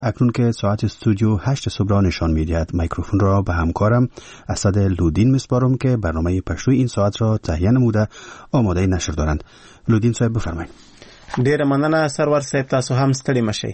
اکنون که ساعت استودیو 8 صبح را نشان می‌دهد، میکروفون را به همکارم اسد لودین می‌سپارم که برنامه پښتو این ساعت را تهیه نموده آماده نشر دارند. لودین صاحب بفرمایید. ډیره مننه سرور صاحب، تاسو هم ستړي مشئ.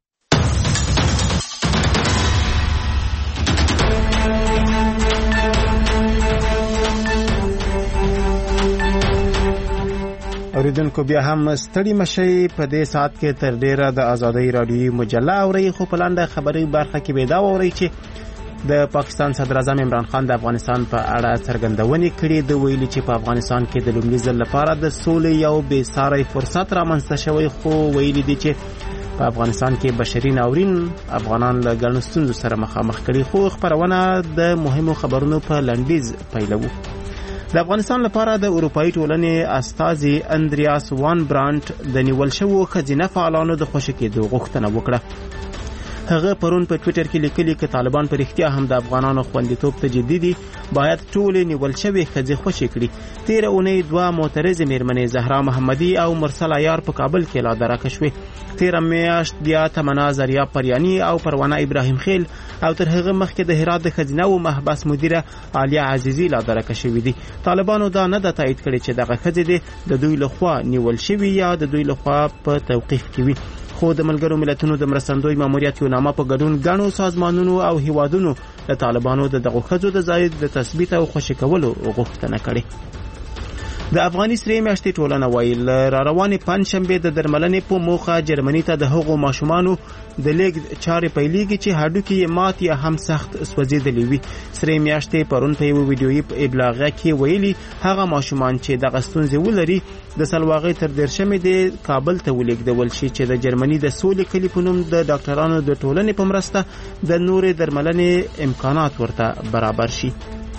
اوریدونکو بیا هم ستړي مشئ. په دې ساعت کې تر ډیره د ازادۍ رادیوي مجله اورئ، خو په لنډه خبري برخه کې به دا اورئ چې د پاکستان صدر اعظم عمران خان د افغانستان په اړه څرګندونې کړې. د ویلي چې په افغانستان کې د لومړي ځل لپاره د سولې یو بې ساري فرصت رامنځته شوی، خو ویلي دي چې په افغانستان کې بشري ناورین افغانان له ګڼو ستونزو سره مخامخ کړي. خو خبرونه د مهمو خبرونو په لنډیز پیلوو. د افغانستان لپاره د اروپאי ټولنې استازي اندریاس وان برانت د نیول شوو ښځینه فعالانو د خوشي کېدو غوښتنه وکړه. هغه پرون په ټوئیټر کې لیکلي چې طالبان پر اختیا هم د افغانانو خوندیتوب ته جدي دي، باید ټول نیول شوی ښځې خوشي کړي. تیر اونۍ دوه معترض میرمنې زهرا محمدي او مرسل عیار په کابل کې لا درکه شوې. تیر میاشت بیا تمنا زریا پریانی او پروانه ابراهیم خیل او تر هغه مخکې د هرات د ښځینه او محبس مدیره عالیه عزیزی لا درکه شوې دي. طالبانو دا نه د تایید کړي چې دغه ښځې د دوی لخوا نیول شوی یا د دوی لخوا په توقیف کې وي. خو د ملګرو ملتونو د مرستندوی ماموریت یو نامه په ګډون ګڼو سازمانونو او هیوادونو د طالبانو د دغه ښځو د ځای د تثبیت او خوشي کولو غوښتنه کړې. د افغاني سرې میاشتې ټولنه وایي له روانې پنجشنبې د درملنې په موخه جرمني ته د هغو ماشومانو د لیږد چارې پیلېږي چې هډوکي یې مات یا هم سخت سوځېدلي وي. سرې میاشتې پرون په یوه ویډیویي ابلاغه کې ویلي هغه ماشومان چې دغه ستونزې ولري د سلواغې تر 13مې د کابل ته ولېږدول شي چې د جرمني د سولې کلي په نوم د ډاکټرانو د ټولنې په مرسته د نورې درملنې امکانات ورته برابر شي.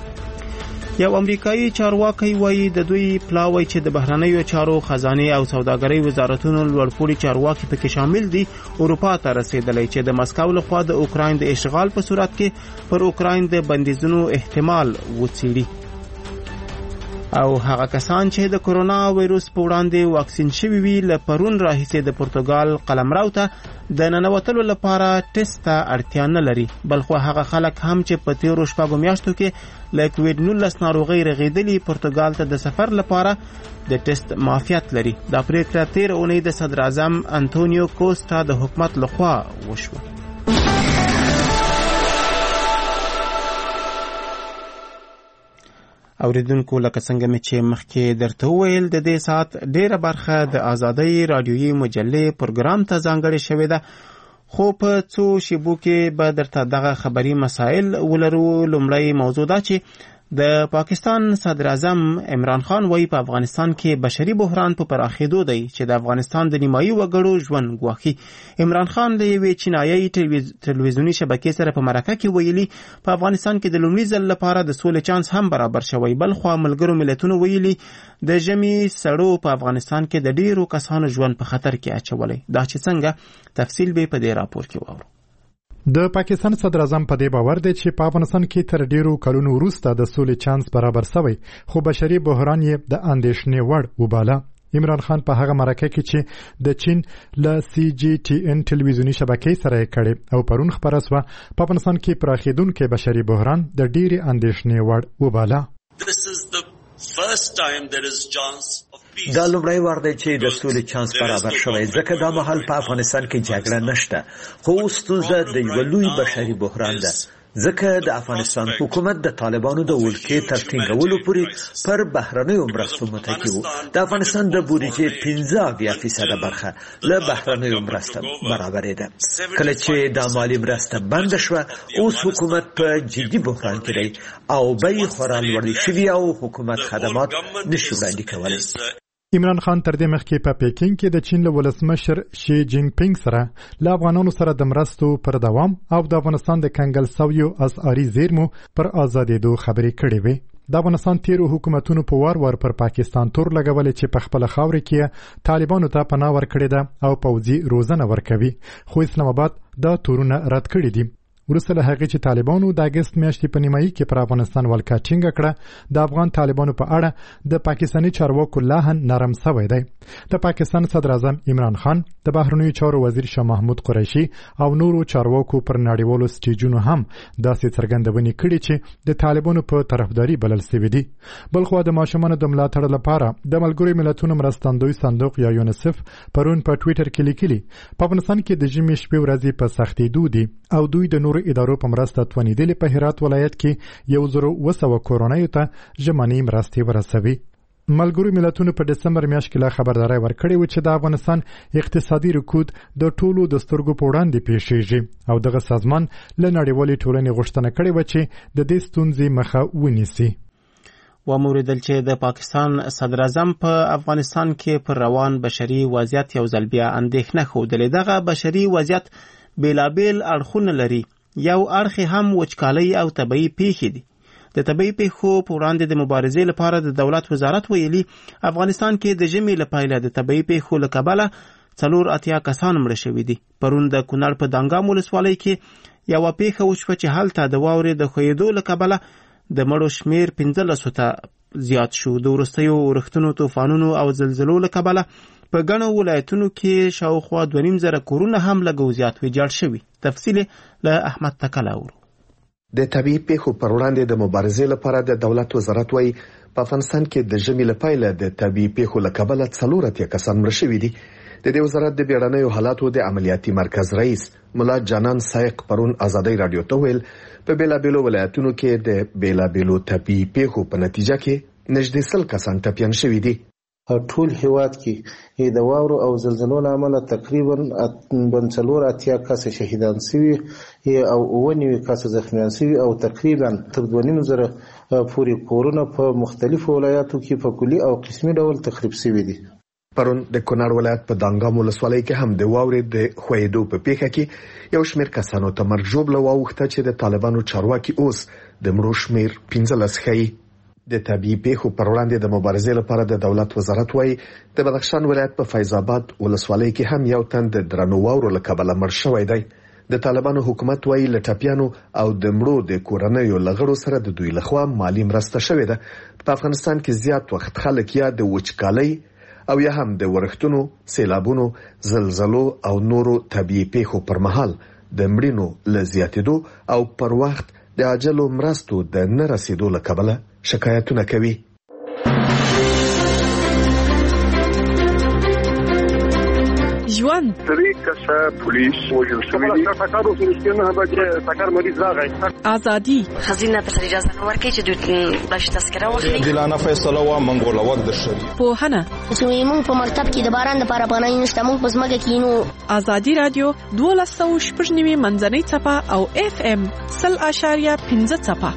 یو امریکایي چارواکي وایي د دوی پلاوی چې د بهرنیو چارو خزانه او سوداګرۍ وزارتونو لوړپوړي چارواکي پکې شامل دي اروپا ته رسیدلی چې د مسکو لخوا د اوکراین د اشغال په صورت کې پر اوکراین د بندیزونو احتمال وڅېړي. او هغه کسان چې د کرونا وایروس په وړاندې واکسین شوي وي له پرون راهیسې د پرتګال قلمرو ته د ننوتلو لپاره ټیسټ ته اړتیا نه لري، بلخو هغه خلک هم چې په تیرو شپږو میاشتو کې له کووډ-19 ناروغۍ رغېدلي پرتګال ته د سفر لپاره د ټیسټ معافیت لري. دا پریکړه تیر اونۍ د صدر اعظم انټونیو کوسټا د حکومت لخوا وشوه. اوریدونکو لکه څنګه مې چې مخکې درته وویل د دې ساعت ډیره برخه د ازادۍ رادیویي مجلې پروګرام ته ځانګړې شوې ده، خو په څو شیبو کې به درته دغه خبري مسائل ولرو. لومړی موضوع دا چې د پاکستان صدر اعظم عمران خان وایي په افغانستان کې بشري بحران په پراخېدو دی چې د افغانستان د نیمایي وګړو ژوند ګواښي. عمران خان له یوې چینایي تلویزیوني شبکې سره په مرکه کې ویلي په افغانستان کې د لومړي ځل لپاره د سولې چانس هم برابر شوی، بلخو ملګرو ملتونو ویلي د ژمي سړو په افغانستان کې د ډیرو کسانو ژوند په خطر کې اچولی. دا چې څنګه تفصیل به په دې راپور کې واورو. د پاکستان صدر اعظم په دې باور دی چې په افغانستان کې تر ډیرو کلونو وروسته د سولې چانس برابر شوی، خو بشري بحران یې د اندېښنې وړ وباله. عمران خان په هغه مرکه کې چې د چین له CGTN ټلویزیوني شبکې سره کړي او پرون خبره شوه په افغانستان کې پراخېدونکي بشري بحران د ډیرې اندېښنې وړ وباله. دا لومړی وار دی چې د سولې چانس برابر شوی، ځکه دا مهال په افغانستان کې جګړه نشته، خو اوس ستونزه د یو لوی بشري بحران ده، ځکه د افغانستان حکومت د طالبانو د ولکې تر ټینګولو پورې پر بهرنیو مرستو متکی و. د افغانستان د بودیجې 15% برخه له بهرنیو مرستو برابرې ده. کله چې د مالی مرسته بند شوه، اوس حکومت په جدي بحران کې دی او بیې خورا لوړې شوي او حکومت خدمات نشي وړاندې کولی. عمران خان تر دې مخکې په پیکینګ کې د چین له ولسمشر شي جین پینګ سره له افغانانو سره د مرستو پر دوام او د افغانستان د کنګل سویو اسعاري زیرمو پر آزادېدو خبرې کړې وې. د افغانستان تیرو حکومتونو په وار پر پاکستان تور لګولې چې په خپل خاورې کې طالبانو ته پناه ورکړې ده او پوځي روزنه ورکوي، خو اسلام آباد دا تورونه رد کړي دي. وروسته له هغې چې طالبانو د اګست میاشتې په نیمایي کې پر افغانستان ولکه ټینګه کړه د افغان طالبانو په اړه د پاکستاني چارواکو لاهن نرم سوی دی. د پاکستان صدر اعظم عمران خان، د بهرنیو چارو وزیر شاه محمود قریشي او نورو چارواکو پر نړیوالو سټیجونو هم داسې څرګندونې کړې چې د طالبانو په طرفداري بلل سوي دي. بلخوا د ماشومانو د ملاتړ لپاره د ملګرو ملتونو مرستندوی صندوق یا یونیسف پرون په ټویټر کې لیکلي په افغانستان کې د ژمي شپې ورځې په سختېدو دي او دوی د نورو ادارو په مرسته توانیدلې په هرات ولایت کې 1200 کورونیو ته ژمنۍ مرستې ورسوي. ملګرو ملتونو په دسمبر میاشت کې لا خبرداري ورکړې و چې د افغانستان اقتصادي رکود د ټولو د سترګو په وړاندې پیښیږي او دغه سازمان له نړیوالې ټولنې غوښتنه کړې و چې د دې ستونزې مخه ونیسي. وموریدل چې د پاکستان صدر اعظم په افغانستان کې پر روان بشري وضعیت یو ځل بیا اندېښنه ښودلې. دغه بشري وضعیت بیلابیل اړخونه لري. یو اړخ هم وچکالۍ او طبیعي پیښې دي. د طبیعي پیښو په وړاندې د مبارزې لپاره د دولت وزارت ویلي افغانستان کې د ژمي له پیله د طبیعي پیښو له کبله 84 کسان مړه شوي دي. پرون د کونړ په دانګام ولسوالۍ کې یوه پیښه وشوه چې هلته د واورې د ښویېدو له کبله د مړو شمیر 15 ته زیات شو. د وروستیو اورښتونو، طوفانونو او زلزلو له کبله په ګڼو ولایتونو کې شاوخوا 2.5 کورونه هم لږ او زیات ویجاړ شوي. تفصیل له احمد تکله اورو. د طبيعي پیښو پر وړاندې د مبارزې لپاره د دولت وزارت وايي په افغانستان کې د ژمي له پیله د طبيعي پیښو له کبله 4 کسان مړه شوي دي. د دې وزارت د بیړنیو حالاتو د عملیاتي مرکز رئیس ملا جانان سایق پرون آزادۍ رادیو ته ویل په بیلابیلو ولایتونو کې د بیلابیلو طبيعي پیښو په نتیجه کې نږدې 100 کسان ټپیان شوي دي. ټول هیواد کې د واورو او زلزلو له امله تقریبا 4 کس شهیدان شوي او 9 کس زخمیان شوي او تقریبا 2.5 پورې کورونه په مختلفو ولایاتو کې په کلي او قسمي ډول تخریب شوي دي. پرون د کونړ ولایت په دانګام ولسوالۍ کې هم د واورې د ښویېدو په پیښه کې یو شمېر کسانو ته مرګ ژوبله واوښته چې د طالبانو چارواکي اوس د مړو شمېر 15 ښیي. د طبيعي پیښو پر وړاندې د مبارزې لپاره د دولت وزارت وايي د بدخشان ولایت په فیض آباد ولسوالۍ کې هم یو تن د درنو واورو له کبله مړ شوی دی. د طالبانو حکومت وايي له ټپیانو او د مړو د کورنیو لغړو سره د دوی لخوا مالی مرسته شوې ده. په افغانستان کې زیات وخت خلک یا د وچکالۍ او یا هم د ورښتونو، سیلابونو، زلزلو او نورو طبيعي پیښو پر مهال د مړینو له زیاتېدو او پر وخت د عاجلو مرستو د نه رسیدو له کبله شکایتونه کوي. ژوند طریقه پولیس وجل شوی دی تکارو سنشتنه به تکار مریض راغی ازادي خزینه په اجازه ورکړي چې دوی باش تذکره واخلي. دلانه فیصله و منګوله وخت د شری په هنه چې موږ په مرتب کې د باران لپاره پناه نشته. موږ په ځمکه کې نو ازادي رادیو 1290 منځنۍ صفه او FM 0.5 صفه.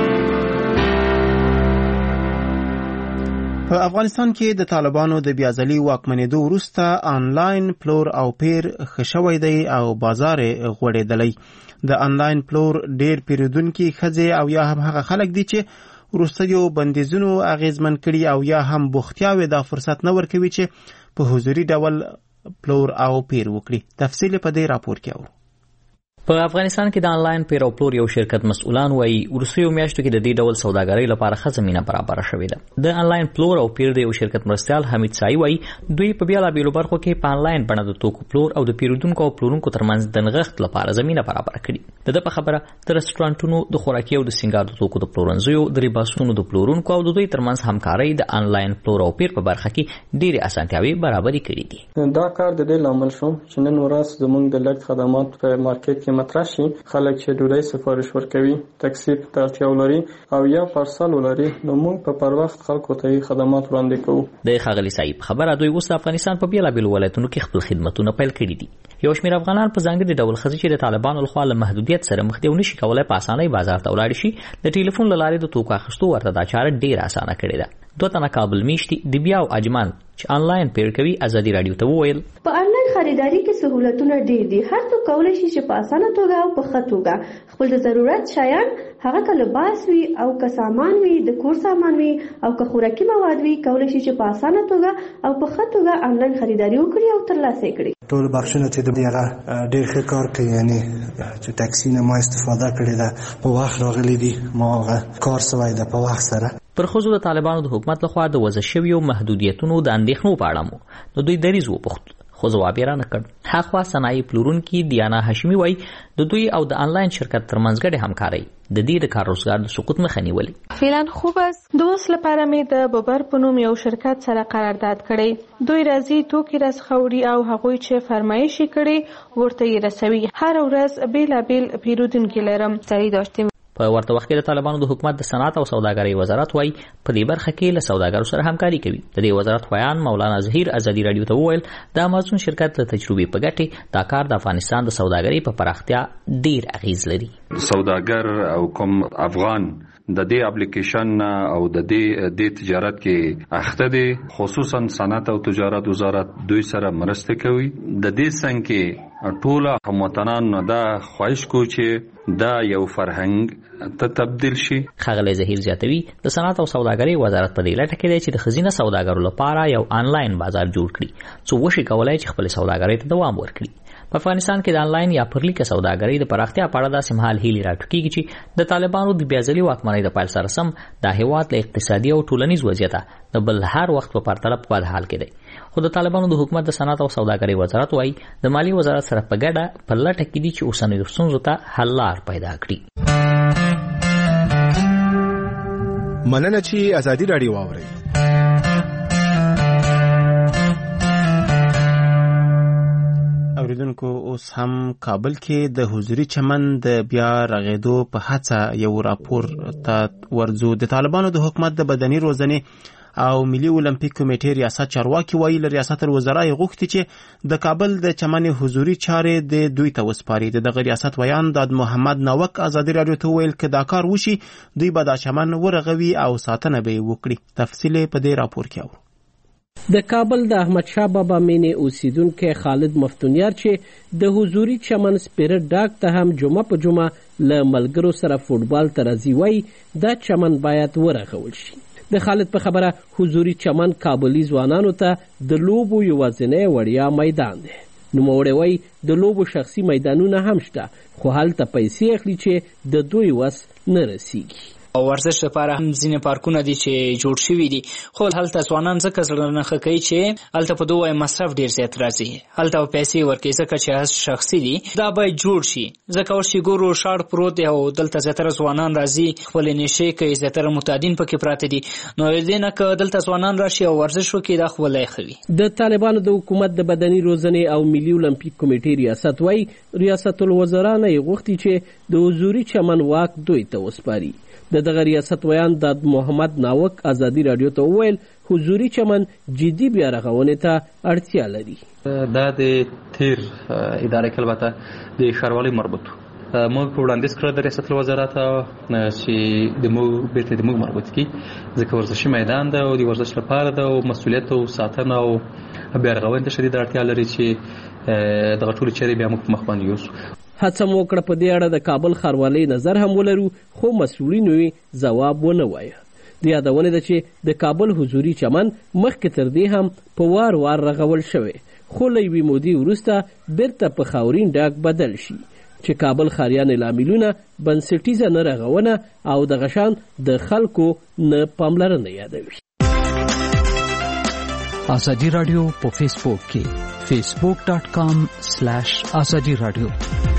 په افغانستان کې د طالبانو د بیازلي واکمنېدو وروسته آنلاین پلور او پیر خښوی دی او بازار غوړېدلی. د آنلاین پلور ډیر پیرودونکي ښځې او یا هم هغه خلک دي چې وروستیو بندیزونو اغیزمن کړي او یا هم بوختیاوې دا فرصت نه ورکوي چې په حضوري ډول پلور او پیر وکړي. تفصیل په دې راپور کې اورو. په افغانستان کې د آنلاین پیر او پلور یو شرکت مسؤلان وایي وروستیو میاشتو کې د دې ډول سوداګرۍ لپاره ښه زمینه برابر شوې ده. د آنلاین پلور او پیر د یو شرکت مرستیال حمید سای وایي دوی په بیلابیلو برخو کې په آنلاین بڼه د توکو پلور او د پیرودونکو او پلورونکو ترمنځ د نغښت لپاره زمینه برابر کړي. د په خبره د رستورانټونو د خوراکي او د سینګار د توکو د پلورنځیو د لباسونو د پلورونکو او د دوی ترمنځ همکارۍ د آنلاین پلور او پیر په برخه کې ډېرې اسانتیاوې برابرې کړې دي. دا کار د دې لامل شو چې نن ورځ زموږ د لګ خدمات په مارکیټ کې مطرح شي. خلک چې ډوډۍ سفارش ورکوي، تاکسی ته اړتیا ولري او یا پارسل ولري، نو موږ په پر وخت خلکو ته خدمات وړاندې کوو. د ښاغلي صاحب خبره دوی اوس د افغانستان په بیلابیلو ولایتونو کې خپل خدمتونه پیل کړي دي. یو شمېر افغانان په ځانګړي ډول ښځې چې د طالبانو لخوا له محدودیت سره مخ دي او نشي کولای په اسانۍ بازار ته ولاړ شي، د ټلیفون له لارې د توکو اخیستو ورته دا چاره ډېره اسانه کړې ده. 2 تنه کابل میشتي د بیا او اجمان چې آنلاین پیر کوي ازادي رادیو ته وویل په آنلاین خریداري کې سہولتونه ډېر دي. هر څوک کولی شي چې په اسانه توګه او په ښه توګه خپل د ضرورت شیان هغه که لباس وي او که سامان وي د کور سامان وي او که خوراکي مواد وي کولی شي چې په اسانه توګه او په ښه توګه آنلاین خریداري وکړي او ترلاسه یې کړي. ټول بخشونه چې د هغه ډېر ښه کار کوي، یعنی چې ټاکسي نه ما استفاده کړې ده، په وخت راغلی دي، ما هغه کار سوی ده په وخت سره. پر ښځو د طالبانو د حکومت لخوا د وضع شویو محدودیتونو د اندېښنو په اړه مو د دوی دریځ وپوښت، خو ځواب یې رانه کړ. هاخوا صنایع پلورونکي دیانا هاشمي وایي د دوی او د آنلاین شرکت ترمنځ ګډې همکارۍ د دې د کار روزګار د سقوط مخه نیولې. فعلا خوب است د اوس لپاره مې د ببر په نوم یو شرکت سره قرارداد کړی. دوی راځي توکي راڅخه او هغوی چې فرمایش کړي ورته یې رسوي. هر ورځ بیلابیل پیرودونکي لرم. سړی داشتیم په ورته وخت کې د طالبانو د حکومت د صنعت او سوداګرۍ وزارت وايي په دې برخه کې له سوداګرو سره همکاري کوي. د دې وزارت ویان مولانا ظهیر ازادي رادیو ته وویل د امازون شرکت له تجربې په ګټه دا کار د افغانستان د سوداګرۍ په پراختیا ډیر اغیز لري. سوداګر او کوم افغان د دې اپلیکیشن او د دې تجارت کې اخته دي، خصوصا صنعت او تجارت وزارت دوی سره مرسته کوي. د دې څنګه ټول هموطنان دا خواهش کوي چې دا یو فرهنګ ته تبدیل شي. ښاغلی ظهیر زیاتوي د صنعت او سوداګرۍ وزارت په دې لټه کې دی چې د ښځینه سوداګرو لپاره یو آنلاین بازار جوړ کړي څو وشي کولای چې خپل سوداګرۍ ته دوام ورکړي. په افغانستان کې د آنلاین یا پرلیکه سوداګرۍ د پراختیا په اړه داسې مهال هیلې راټوکېږي چې د طالبانو د بیازلي واکمنۍ د پیل سره سم د هېواد له اقتصادي او ټولنیز وضعیته د بل هر وخت په پرتله په بد حال کې دی. خو د طالبانو د حکومت د صنعت او سوداګرۍ وزارت وايي د مالی وزارت سره په ګډه په لټه کې دي چې اوسنیو ستونزو ته حل لار پیدا کړي. مننه چې ازادي رادیو واورئ. اوریدونکو اوس هم کابل کې د حضوري چمن د بیا رغېدو په هڅه یو راپور ته ورځو. د طالبانو د حکومت د بدني روزنې او ملي اولمپیک کمیټې ریاست چارواکي وایي له ریاست الوزرا یې غوښتي چې د کابل د چمن حضوري چارې د دوی ته وسپاري. دغه ریاست ویان د محمد ناوک ازادي رادیو ته ویل که دا کار وشي دوی به دا چمن ورغوي او ساتنه به یې وکړي. تفصیل په دې راپور کې اورو. د کابل د احمد شاه بابا مینې اوسیدونکو خالد مفتونیار چې د حضوري چمن سپیرټ ډاګ ته هم جمعه په جمعه له ملګرو سره فوټبال ته راځي وایي دا چمن باید ورغول شي. د خالد په خبره حضوري چمن کابلي ځوانانو ته د لوبو یوازینی وړیا میدان دی. نوموړی وایي د لوبو شخصي میدانونه هم شته خو هلته پیسې اخلي چې د دوی وس نه رسیږي. او ورزش لپاره هم ځینې پارکونه دي چې جوړ شوي دي خو هلته ځوانان ځکه زړه نه ښه کوي چې هلته په دوی مصرف ډېر زیات راځي، هلته پیسې ورکوي ځکه چې شخصي دي. دا باید جوړ شي ځکه اوس چې ګورو ښار پروت دی او دلته زیاتره ځوانان راځي خپلې نشې کوي، زیاتره متعدین پکې پراته دي. نو دې نه که دلته ځوانان راشي او ورزش وکړي دا خو ولای ښه وي. د طالبانو د حکومت د بدني روزنې او ملي اولمپیک کمیټې ریاست وایي ریاست الوزرا نه یې غوښتي چې د حضوري چمن واک دوی ته وسپاري. د دغه ریاست ویان د محمد ناوک ازادي رادیو ته وویل حضوري چمن جدي بیا رغونې ته اړتیا لري. دا د تیر ادارې کې البته د ښاروالۍ مربوط موږ په وړاندیز کړی د ریاست الوزارت چې د موږ بیرته د موږ مربوط کړي ځکه ورزشي میدان ده او د ورزش لپاره ده او مسؤلیت او ساتنه او بیا رغونې ته شدید اړتیا لري چې دغه ټولې چارې بیا موږ په مخ باندې یوسو. هڅه مو وکړه په دې اړه د کابل ښاروالۍ نظر هم ولرو خو مسؤلینو یې ځواب ونه وایه. د یادونې ده چې د کابل حضوري چمن مخکې تر دې هم په وار رغول شوی خو له یوې مودې وروسته بیرته په خاورین ډاګ بدل شي چې کابل ښاریان لاملونه بنسټیزه نه رغونه او دغه شان د خلکو نه پاملرنه یادوي. ازادي رادیو په فیسبوک کې facebook.com/azadi radio.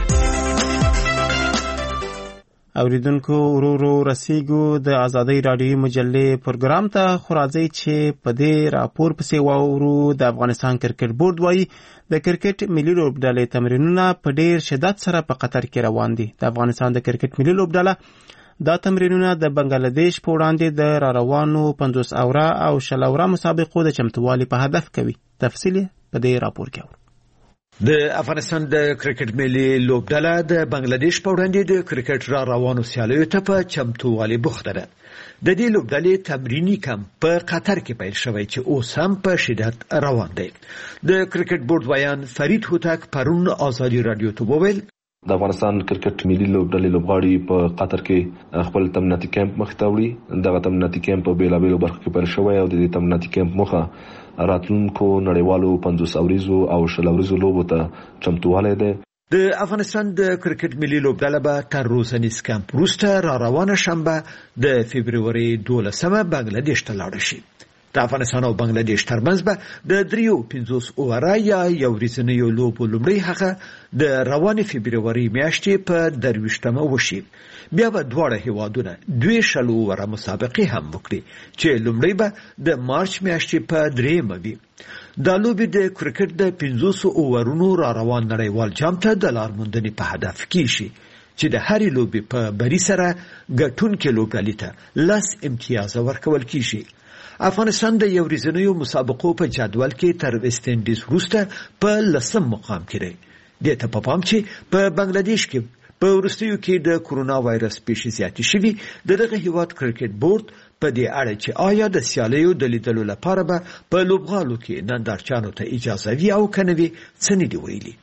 اوریدونکو ورو رسیدو د ازادي رادیو مجلې پروګرام ته خو راځي چې په دې راپور پسې واورو. د افغانستان کرکټ بورډ وايي د کرکټ ملي لوبډلې تمرینونه په ډېر شدت سره په قطر کې روان دي. د افغانستان د کرکټ ملي لوبډله دا تمرینونه د بنگلاديش په وړاندې د راروانو 50 اوره او 60 اوره مسابقو د چمتووالي په هدف کوي. تفصیل په دې راپور کې د افغانستان د کرکټ ملي لوبډله د بنگلاديش په وړاندې د کرکټ را روانو سیالیو ته په چمتووالي بوخته ده. د دې لوبډلې تمرینی کمپ په قطر کې پیل شوی چې اوس هم په شدت روان دی. د کرکټ بورډ ویان فرید هوتک پرون آزادي رادیو ته وویل د افغانستان کرکټ ملي لوبډلې لوبغاړي په قطر کې خپل تمریناتي کمپ مخ ته وړي. دغه تمریناتي کمپ په بیلابیلو برخو کې پیل شوی او د دې تمریناتي کمپ مخه راتلونکو نړیوالو 50 اوریزو او 100 اوریزو لوبو ته چمتووالی دی. د افغانستان د کرکټ ملي لوبډله به تر روزنیز کمپ وروسته را روانه شنبه د فبروري 12 بنگلاديش ته لاړه شي. د افغانستان او بنگلاديش ترمنځ به د 53 اوره یا یو ورځنیو لوبو لومړی هغه د روانې فبروري میاشتې په 23مه وشي. بیا به دواړه هیوادونه 2 اوره مسابقې هم وکړي چې لومړی به د مارچ میاشتې په 3مه وي. دا لوبې د کرکټ د 500 اورونو را روان نړیوال جام ته د لارموندنې په هدف کې شي چې د هرې لوبې په بری سره ګټونکې لوبډلې ته 10 امتیاز ورکول کیږي. افغانستان د یو ورځنیو مسابقو په جدول کې تر ویسټ انډیز وروسته په 10م مقام کې دی. دې ته په پام چې په بنگلاديش کې په وروستیو کې د کورونا وایرس پیښې زیاتې شوي. دغه هیواد کرکټ بورډ په دې اړه چې آیا د سیالیو د لیدلو لپاره به په لوبغالو کې نندارچیانو ته اجازه وي او کنه وي څه نه دی ویلي.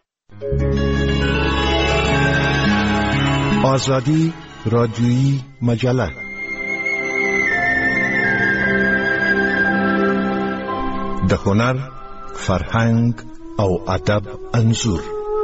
آزادی رادیویی مجله د هنر، فرهنګ او ادب انځور.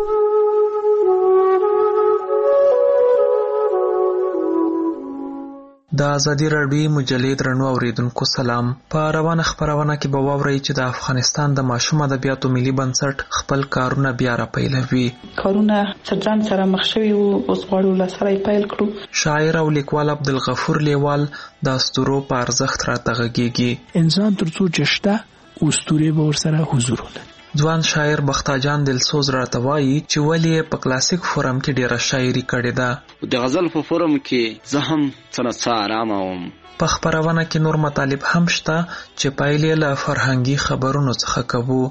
د ازادي راډیویي مجلې درنو اوریدونکو سلام. په روانه خبرونه کې به واورئ چې د افغانستان د ماشوم ادبیاتو ملي بنسټ خپل کارونه بیا راپیلوي. کارونه څرجان سره مخ شوي وو، اوس غواړو له سره یې پیل کړو. شاعر او لیکوال عبدالغفور لیوال د اسطورو په ارزښت راته غږیږي. انسان تر څو چې شته اسطورې به ورسره حضور ولري. ځوان شاعر بختاجان دلسوز راته وایي چې ولې په کلاسیک فورم کې ډیره شاعري کړې ده. د غزل په فورم کې زه هم څه آرامه وم. په خبرونه کې نور مطالب هم شته چې پایلې له فرهنګي خبرونو څخه کوو.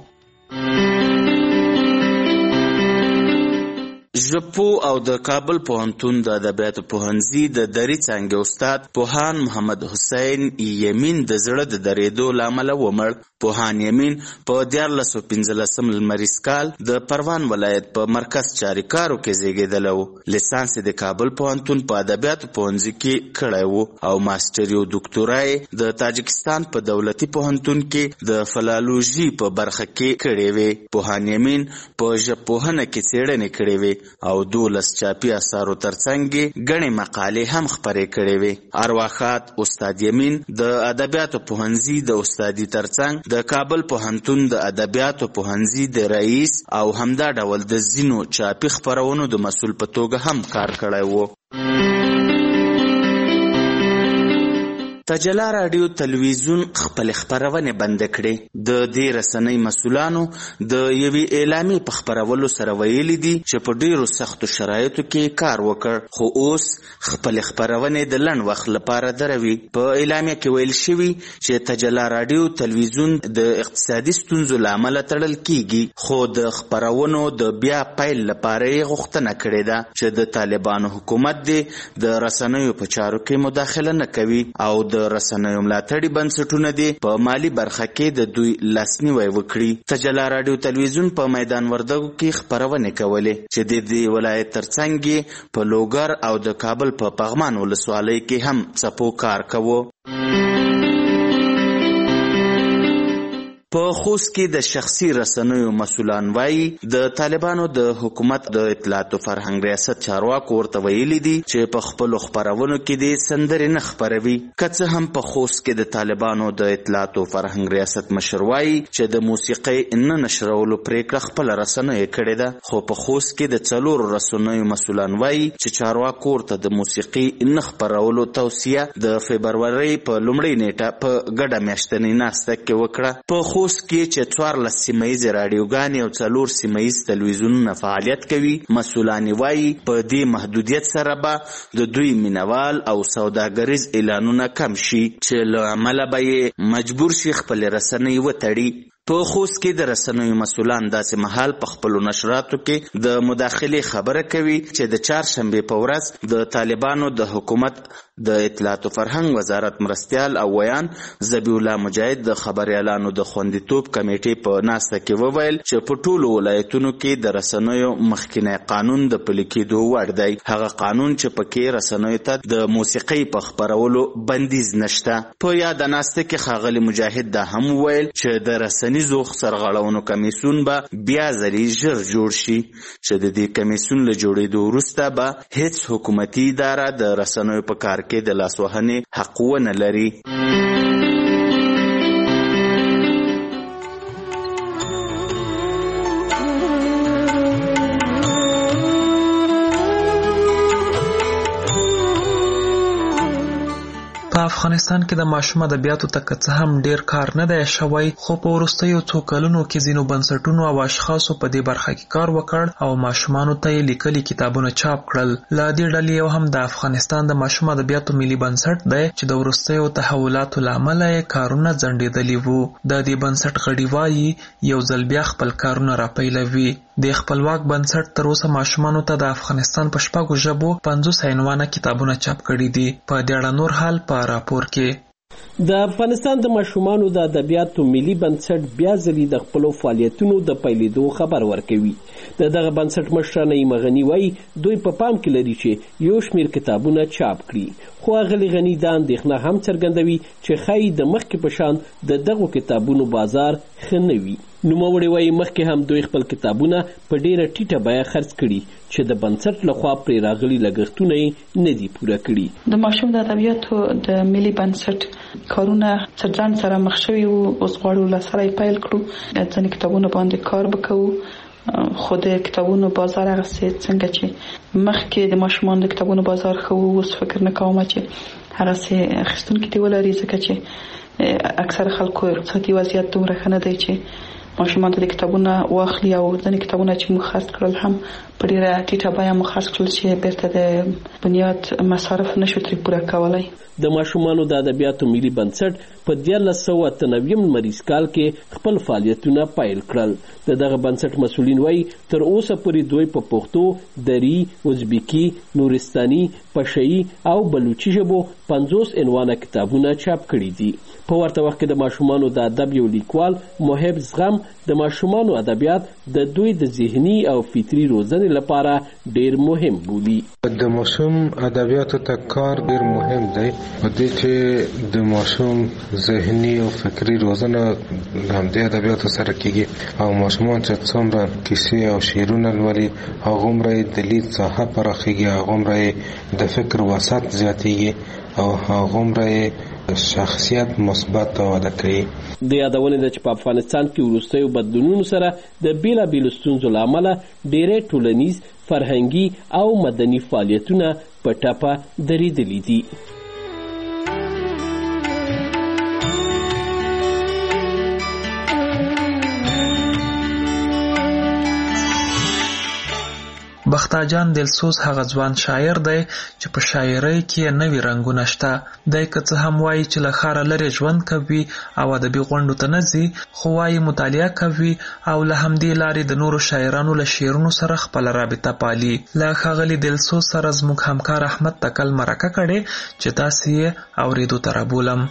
ژبپو او د کابل پوهنتون د ادبیاتو پوهنځي د دري څانګې استاد پوهان محمد حسین یمین د زړه د درېدو له امله ومړ. پوهان یمین په 1415 لمریز کال د پروان ولایت په مرکز چاریکارو کې زیږېدلی و. لیسانس د کابل پوهنتون په ادبیاتو پوهنځي کې کړی و او ماسټري او دکتورا د تاجکستان په دولتي پوهنتون کې د فلالوژي په برخه کې کړې وې. پوهان یمین په ژبپوهنه کې څېړنې کړې وې او 12 چاپي اثارو ترڅنګ ګڼې مقالې هم خپرې کړې وې. ارواښاد استاد یمین د ادبیاتو پوهنځي د استادي ترڅنګ د کابل پوهنتون د ادبیاتو پوهنځي د رئیس او همدا ډول د ځینو چاپي خپرونو د مسؤل په توګه هم کار کړی و. تجلا راډیو تلویزیون خپل خبرونه بند کړې. د دې رسنۍ مسؤلانو د یوې اعلامیې په خبرولو سره ویلي دي چې په ډیرو سختو شرایطو کې کار وکړ خو اوس خپل خبرونه د لنډ وخت لپاره دروي. په اعلامیه کې ویل شوی چې تجلا راډیو تلویزیون د اقتصادي ستونزو له امله تړل کیږي خو د خبرونو د بیا پیل لپاره یې غوښتنه کړې ده چې د طالبانو حکومت د رسنیو په چارو کې مداخله نه کوي او د رسنیو ملاتړي بنسټونه دي په مالی برخه کې د دوی لاسنیوي وکړي. تجلا راډیو تلویزیون په میدان وردګو کې خبرونه کولې چې د دې ولایت ترڅنګ په لوګر او د کابل په پغمان ولسوالۍ کې هم څپو کار کوو. په خوست کې د شخصي رسنیو مسؤلان وایي د طالبانو د حکومت د اطلاعات او فرهنګ ریاست چارواکو ورته ویلي دي چې په خپلو خپرونو کې د سندرې نه خپروي. که څه هم په خوست کې د طالبانو د اطلاعات او فرهنګ ریاست مشر وایي چې د موسیقۍ نه نشرولو پریکړه خپله رسنیو کړې ده خو په خوست کې د 4 رسنیو مسؤلان وایي چې چارواکو ورته د موسیقۍ نه خپرولو توصیه د فبروري په لومړۍ نیټه په ګډه میاشتنۍ ناسته کې وکړه. په خوست کې چې 14 سیمه‌ییزې راډیوګانې او 4 سیمه‌ییز تلویزیونونه فعالیت کوي. مسؤلان وایي په دې محدودیت سره به د دوی مینوال او سوداګریز اعلانونه کم شي چې له عمله به یې مجبور شي خپل رسنۍ وتړي. په خوست کې د رسنیو مسؤلان داسې مهال په خپلو نشراتو کې د مداخلې خبره کوي چې د چهارشنبې په ورځ د طالبانو د حکومت د اطلاعات او فرهنګ وزارت مرستیال او ویان ذبیح الله مجاهد د خبريالانو د خوندیتوب کمیټې په ناسته کې وویل چې په ټولو ولایتونو کې د رسنیو مخکینی قانون د پلي کېدو وړ دی. هغه قانون چې پکې رسنیو ته د موسیقۍ په خپرولو بندیز نشته. په یاد ناسته کې ښاغلي مجاهد دا هم وویل چې د رسنیزو سرغړونو کمیسیون به بیا ځلې ژر جوړ شي چې د دې کمیسیون له جوړېدو وروسته به هیڅ حکومتي اداره د رسنیو په کار کې د لاسوهنې حق ونه لري. په افغانستان کې د ماشوم ادبیاتو ته که څه هم ډیر کار نه دی شوی، خو په وروستیو څو کلونو کې ځینو بنسټونو او اشخاصو په دې برخه کې کار وکړ او ماشومانو ته یې لیکلي کتابونه چاپ کړل. له دې ډلې یو هم د افغانستان د ماشوم ادبیاتو ملي بنسټ دی چې د وروستیو تحولاتو له امله یې کارونه ځنډېدلي وو. د دې بنسټ غړي وایي یو ځل بیا خپل کارونه راپیلوي. د خپلواک بنسټ تر اوسه ماشومانو ته د افغانستان په 6 ژبو 50 عنوانه کتابونه چاپ کړي دي. په دې اړه نور حال په راپور کې د افغانستان د ماشومانو د ادبیاتو ملي بنسټ بیا ځلې د خپلو فعالیتونو د پیلېدو خبر ورکوي. د دغه بنسټ مشره نعیم غني وایي دوی په پام کې لري چې یو شمېر کتابونه چاپ کړي، خو اغلې غني دا اندېښنه هم څرګندوي چې ښایي د مخکې په شان د دغو کتابونو بازار ښه نه وي. نوموړی وایي مخکې هم دوی خپل کتابونه په ډیره ټیټه بیه خرڅ کړي چې د بنسټ لخوا پرې راغلي لګښتونه یې نه دي پوره کړي. د ماشوم د ادبیاتو د ملي بنسټ کارونه څرګند سره مخ شوي وو، اوس غواړو له سره یې پیل کړو. ځینې کتابونه باندې کار وکړو، خو د کتابونو بازار هغسې څنګه چې مخکې د ماشومانو د کتابونو بازار ښه وو، اوس فکر نه کوم چې هغسې اخیستونکي دې ولري، ځکه چې اکثر خلکو اقتصادي وضعیت دومره ښه نه دی چې ماشومان ته د کتابونه واخلي او ځینې کتابونه چې موږ خرڅ کړل هم په ډېره ټیټه بیه موږ خرڅ کړل چې بیرته د بنیاد مصارف نشو ترې پوره کولی. د ماشومانو د ادبیاتو ملي بنسټ په 1998 لمریز کال کې خپل فعالیتونه پیل کړل. د دغه بنسټ مسؤلین وایي تر اوسه پورې دوی په پښتو، دری، ازبیکي، نورستاني، پشهیي او بلوچي ژبو 50 عنوانه کتابونه چاپ کړي دي. په ورته وخت کې د ماشومانو د ادب یو لیکوال محب زغم د ماشومانو ادبیات د دوی د ذهني او فطري روزنې لپاره ډیر مهم بولي. د ماشوم ادبیاتو ته کار ډیر مهم دی په دې چې د ماشوم ذهني او فکري روزنه همدې ادبیاتو سره کیږي او ماشومان چې څومره کیسې او شعرونه لولي هغومره د لید ساحه پراخیږي، هغومره د فکر وسعت زیاتیږي او هغومره شخصیت مثبت وده کوي. د یادونې ده چې په افغانستان کې وروستیو بدلونونو سره د بیلابیلو ستونزو له امله ډېری ټولنیز، فرهنګي او مدني فعالیتونه په ټپه درېدلي دي. بختاجان دلسوز هغه ځوان شاعر دی چې په شاعرۍ کې نوي رنګونه شته. دی که څه هم وایي چې له ښاره لرې ژوند کوي او ادبي غونډو ته نه ځي، خو وایي مطالعه کوي او له همدې لارې د نورو شاعرانو له شعرونو سره خپله رابطه پالي. له ښاغلي دلسوز سره زموږ همکار احمد تکل مرکه کړې چې تاسې یې اورېدو ته رابولم.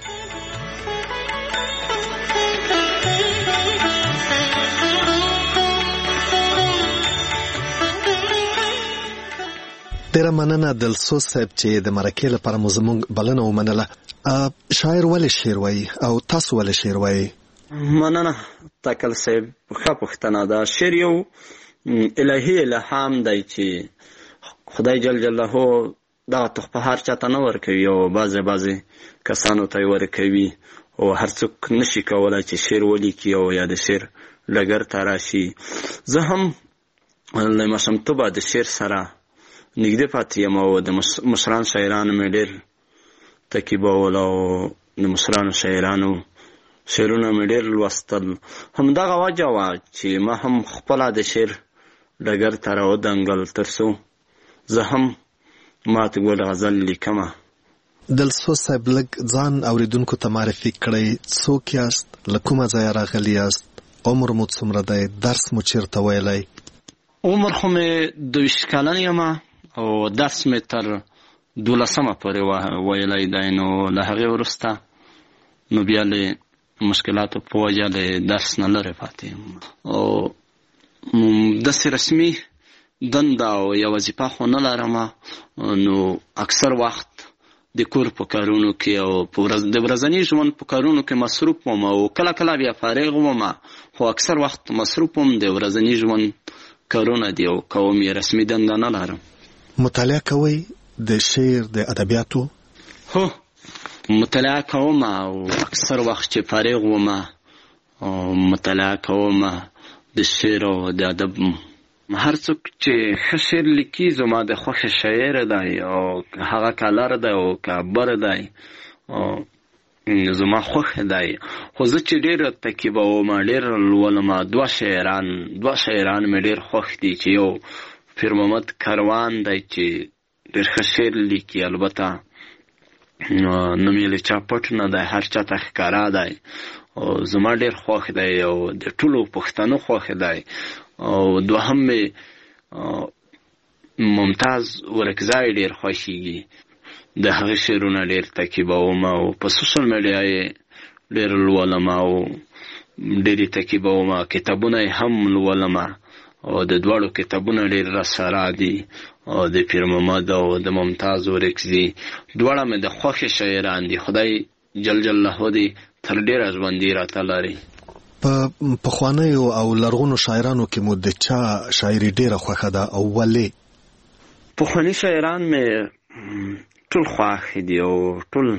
ډیره مننه دلسوز صاحب چې د مرکې لپاره مو زموږ بلنه ومنله. شاعر ولې شعر وایي او تاسو ولې شعر وایي؟ مننه تکل صاحب، ښه پوښتنه ده. شعر یو الهي الهام دی چې خدای جل جلاله دغه تحفه هر چاته نه ورکوي او بعضې کسانو ته یې ورکوي او هر څوک نشي کولی چې شعر ولیکي او یا د شعر ډګر ته راشي. زه هم له ماشومتوبه د شعر سره نږدې پاتې یم او د مشران شاعرانو مې ډېر تعقیبول او د مشرانو شاعرانو شعرونه مې ډېر لوستل. همدغه وجه وه چې ما هم خپله د شعر ډګر ته راودنګل تر څو زه هم ماته ګل غزل لیکمه. دلسو صاحب لږ ځان اوریدونکو ته معرفي کړئ، څوک یاست، له کومه ځایه راغلي یاست، عمر مو څومره دی، درس مو چیرته ویلی؟ عمر خو مې 22 کلن یم او درس مې تر 12 پورې ویلی دی. نو له هغې وروسته نو بیا له مشکلاتو په وجه له درس نه لرې پاتې یم او داسې رسمي دنده او یا وظیفه خو نه لرم. نو اکثر وخت د کور په کارونو کې او د ورځني ژوند په کارونو کې مصروف وم او کله کله بیا فارغ وم، خو اکثر وخت مصروف وم د ورځني ژوند کارونه دي او کوم یې رسمي دنده نه لرم. مطالعه کوئ د شعر د ادبیاتو؟ هو مطالعه کوم او اکثر وخت چې فارغ وم مطالعه کوم د شعر او د ادب. هر څوک چې ښه شعر لیکي زما د خوښې شاعر دی او هغه کالر دی او کابر دی زما خوښ دی. خو زه چې ډېر تکیبوم ډېر لولم، دوه شاعران مې ډېر خوښ دي چې یو پیر محمد کاروان دی چې ډېر ښه شعر لیکي، البته نوم یې له چا پټ نه دی، هر چا ته ښکاره دی او زما ډېر خوښ دی او د ټولو پښتنو خوښ دی. او دوهم مې ممتاز ورکزای ډېر خوښیږي، د هغې شعرونه ډېر تکیبوم او په سوشل میډیا یې ډېر لولم او ډېرې تکیبوم، کتابونه یې هم لولم او د دواړو کتابونه ډېر راسره دي او د پیر محمد او د ممتاز ورکزي دواړه مې د خوښې شاعران دي. خدای جل جلاله دې تر ډېره ژوندي راته لري. په پخوانیو او لرغونو شاعرانو کې مو د چا شاعري ډېره خوښه ده او ولې؟ پخواني شاعران مې ټول خوښ دي او ټول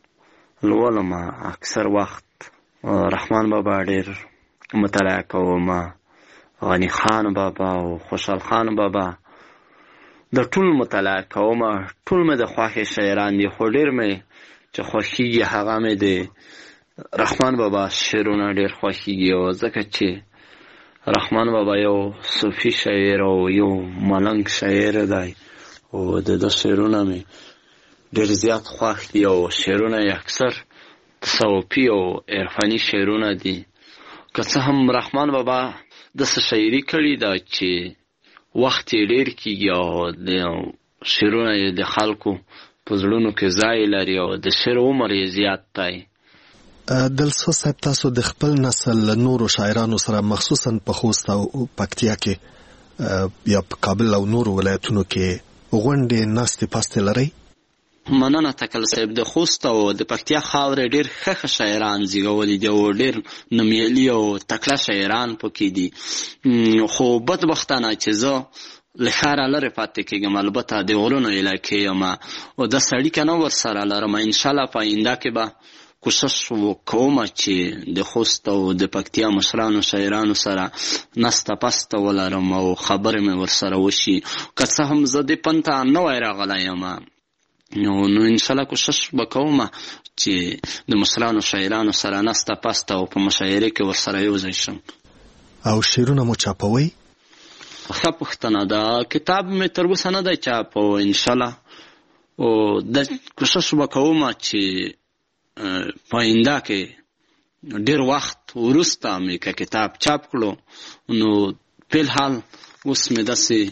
لولم. اکثر وخت رحمان بابا ډېر مطالعه کوم، غني خان بابا او خوشحال خان بابا د ټول مطالعه کوم. ټول مې د خوښې شاعران دي، خو ډېر مې چې خوښیږي هغه مې د رحمان بابا شعرونه ډېر خوښیږي او ځکه چې رحمان بابا یو صوفي شاعر او یو ملنګ شاعر دی او د شعرونه مې ډېر زیات خوښ دي او شعرونه یې اکثر تصوفي او عرفاني شعرونه دي. که څه هم رحمان بابا داسې شاعري کړې ده چې وخت یې ډېر کېږي او د شعرونه یې د خلکو په زړونو کې ځای لري او د شعر عمر یې زیات دی. دلسو صاحب، تاسو د خپل نسل نورو شاعرانو سره مخصوصا په خوست او پکتیا کې یا په کابل او نورو ولایتونو کې غونډې ناستې پاستې لرئ؟ مننه تکل صاحب. د خوست او د پکتیا خاورې ډېر ښه شاعران زیږولي دي او ډېر نومیالي او تکړه شاعران پکې دي، خو بدبختانه چې زه له ښاره لرې پاتې کېږم، البته د غرونو علاقې یم او داسې اړیکه نه ورسره لرم. انشاءالله په آینده کې به کوشش وکوم چې د خوست او د پکتیا مشرانو شاعرانو سره نسته پسته ولرم او خبرې مې ورسره وشي. که څه هم زه د پن ته نوی راغلی یم نو انشاءالله کوشش وکوم چې د مشرانو شاعرانو سره نسته پسته او په مشاعرې کې ورسره یوځای شم. او شعرونه مو چاپوئ؟ ښه پوښتنه ده. کتاب مې تر اوسه نه دی چاپ او انشاءالله او د کوشش وکوم چې په آینده کې ډېر وخت وروسته مې که کتاب چاپ کړو نو فلحال اوس مې داسې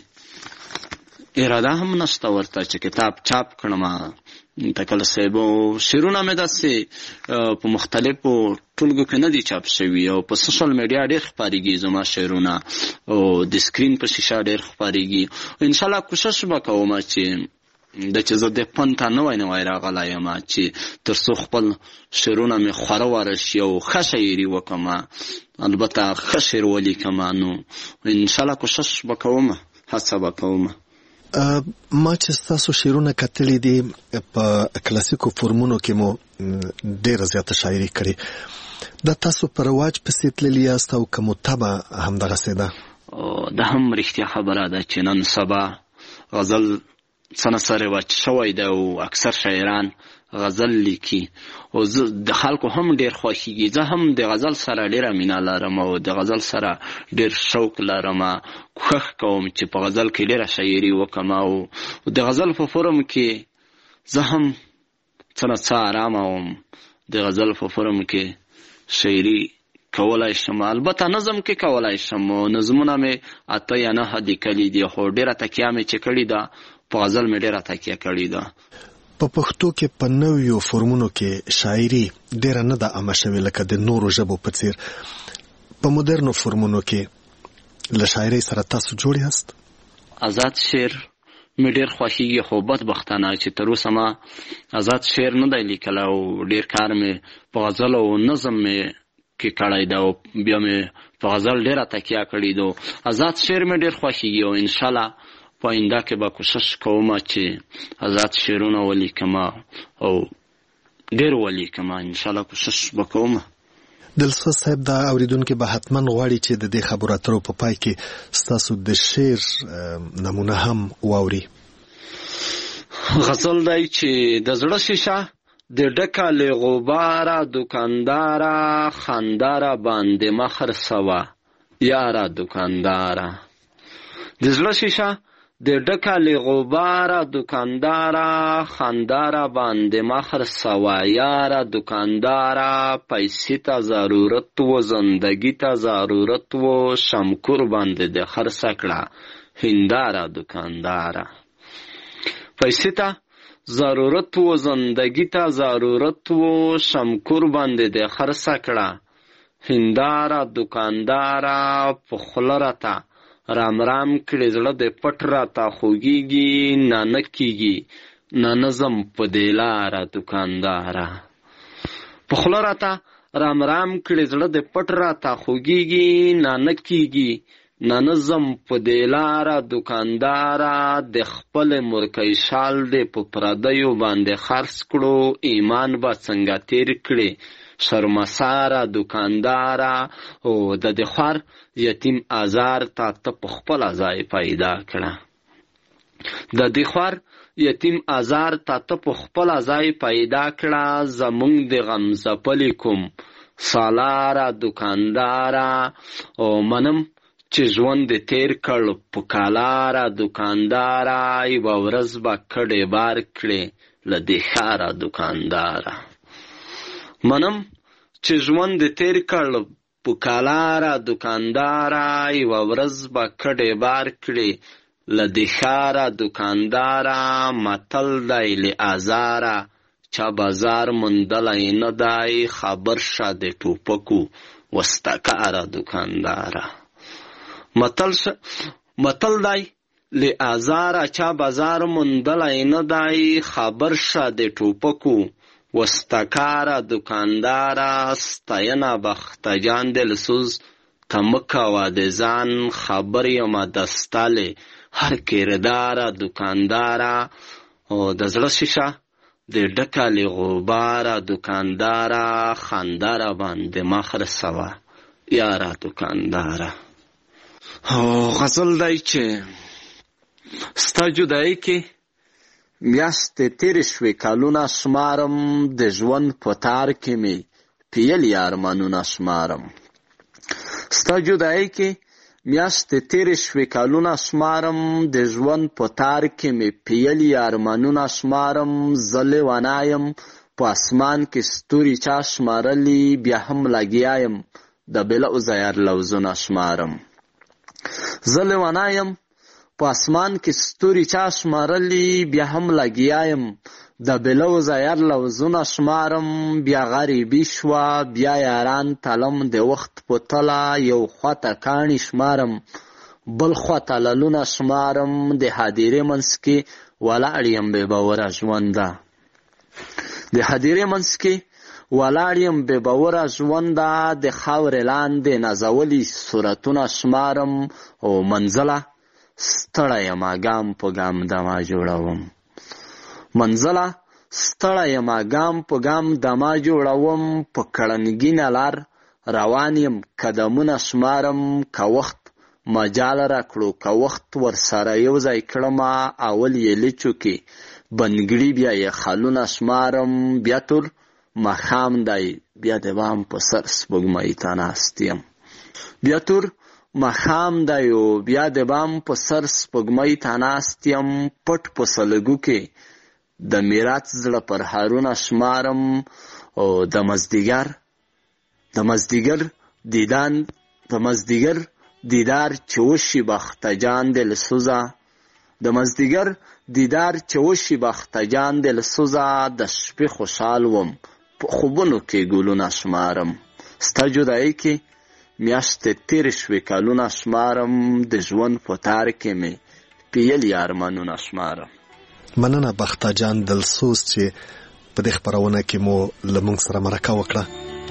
اراده هم نشته ورته چې کتاب چاپ کړم. تکل صاحب شعرونه مې داسې په مختلفو ټولګو کې نه دي چاپ شوي او په سوشل میډیا ډېر خپارېږي زما شعرونه او د سکرین په شیشه ډېر خپارېږي. انشاءالله کوشش به کوم چې چې زه د فن ته نوی راغلی یم چې تر څو خپل شعرونه مې خوره واره شي او ښه شاعري وکړم، البته ښه شعر ولیکم. نو انشاءالله کوشش به کوم، هڅه به کوم. ما چې ستاسو شعرونه کتلي دي په کلاسیکو فورمونو کې مو ډېره زیاته شاعري کړې، دا تاسو په رواج پسې تللي یاست او که مو طبع همدغسې ده؟ دا هم رښتیا خبره ده چې نن سبا غزل څه نه څه رواج شوی ده او اکثر شاعران غزل لیکي او د خلکو هم ډېر خوښیږي. زه هم د غزل سره ډېره مینه لرم او د غزل سره ډېر شوق لرم. کوښښ کوم چې په غزل کې ډېره شاعري وکړم او د غزل په فورم کې زه هم څه آرامه وم. د غزل په فورم کې شاعري کولای شم، البته نظم کې کولای شم. نظمونه مې 8 یا 9 لیکلي دي، خو ډېره تکیه مې چې کړې ده په غزل مې ډېره تکیه کړې ده. په پښتو کې په نویو فورمونو کې شاعري ډېره نه ده عامه شوې لکه د نورو ژبو په څېر. په مدرنو فورمونو کې له شاعرۍ سره تاسو جوړ یاست؟ آزاد شعر مې ډېر خوښېږي، خو بدبختانه چې تر اوسه ما آزاد شعر نه دی لیکلی او ډېر کار مې په غزل او نظم مې کې کړی ده او بیا مې په غزل ډېره تکیه کړې ده. آزاد شعر مې ډېر خوښېږي او انشاءالله په آینده کې به کوشش کوم چې آزاد شعرونه ولیکم او ډېر ولیکم. انشاءالله کوشش به کوم. دلسوز صاحب، دا اوریدونکي به حتما غواړي چې د دې خبرو اترو په پای کې ستاسو د شعر نمونه هم واوري. غزل دی چې د زړه شیشه د ډکه له غباره دکانداره خنداره باندې مخر سوه یاره دکانداره. د زړه شیشه د ډکه له غباره دکانداره خنداره باندې مخر سوه یاره دکانداره. پیسې ته ضرورت و زندگی ته ضرورت و شمکور باندې د خرڅه کړه هنداره دکانداره. پیسې ته ضرورت و زندگی ته ضرورت و شمکور باندې د خرڅه کړه هنداره دکانداره. په خوله راته رام رام کړې زړه د پټ راته خوږېږي نه نه کېږي نه نظم په دې لاره دکانداره. په خوله راته رام رام کړې زړه د پټ راته خوږېږي نه نه کېږي نه نظم په دې لاره دکانداره. د خپل مرکۍ شال دې په پردیو باندې خرڅ کړو ایمان به څنګه تیر کړې شرمساره دکانداره. او د دې خوار یتیم آزار ته په خپل ځای پیدا کړه. د دې خوار یتیم آزار ته په خپل ځای پیدا کړه. زمونږ د غم ځپلې کوم سالاره دکانداره. او منم چې ژوند دې تیر کړ په کالاره دکانداره. یوه ورځ به کډې بار کړې له دې ښاره دکانداره. منم چې ژوند دې تیر کړ په کالاره دکانداره. یوه ورځ به کډې بار کړې له دې ښاره دکانداره. متل دی له آزاره چا بازار موندلی نه دی خبر شه د ټوپکو وسته دکانداره. متل دی له آزاره چا بازار موندلی نه دی خبر شه د ټوپکو وستکاره دکانداره. ستاینه بختجان دلسوز ته مه کوه د ځان خبر یمه دستلې هر کرداره دکانداره. او د زړه شیشه د ډکه له غباره دکانداره خنداره باندې مخر سوه یاره دکانداره. او غزل دی چې ستا جدایي کې میاشتې تېرې شوې کلونه شمارم د ژوند په تار کې مې پیلي ارمانونه شمارم. ستا جدایي کې میاشتې تېرې شوې کلونه شمارم د ژوند په تار کې مې پیلي ارمانونه شمارم. زه لیونی یم په اسمان کې ستوري چا شمارلي بیا هم لګیا یم د بلو زیر لوزونه شمارم. زه لیونی یم په اسمان کې ستوري چا شمارلي بیا هم لګیا یم د بلو زیر لوزونه شمارم. بیا غریبي شوه بیا یاران تلم د وخت په تله یو خواته کاڼي شمارم بل خواته للونه شمارم. د هدیرې منځ کې ولاړ یم بې باوره ژونده. د هدیرې منځ کې ولاړ یم بې باوره ژونده. د خاورې لاندې نازولي صورتونه شمارم. او منزله ستړی یمه ګام په ګام دمه جوړوم. منزله ستړی یمه ګام په ګام دمه جوړوم. په کړنګینه لار روان یم قدمونه شمارم. که وخت مجال راکړو که وخت ورسره یو ځای کړمه اول یې لچو کې بنګړي بیا یې خالونه شمارم. بیا تور ماښام دی بیا د بام په سر سپوږمۍ ته ناست یم. بیا تور ماښام دی او بیا د بام په سر سپوږمۍ ته ناست یم. پټ په سلګو کې د میراث زړه پر هارونه شمارم او د مازدیګر دیدار چې وشي بخته جان دې له سوزه د مازدیګر دیدار چې وشي بخته جان دې له سوزه د شپې خوشحال وم په خوبونو کې ګلونه شمارم ستا جدایي کې میاشتې تېرې شوې کلونه شمارم د ژوند په تار کې مې پیلي ارمانونه شمارم. مننه بخته جان دلسوز چې په دې خپرونه کې مو له موږ سره مرکه وکړه.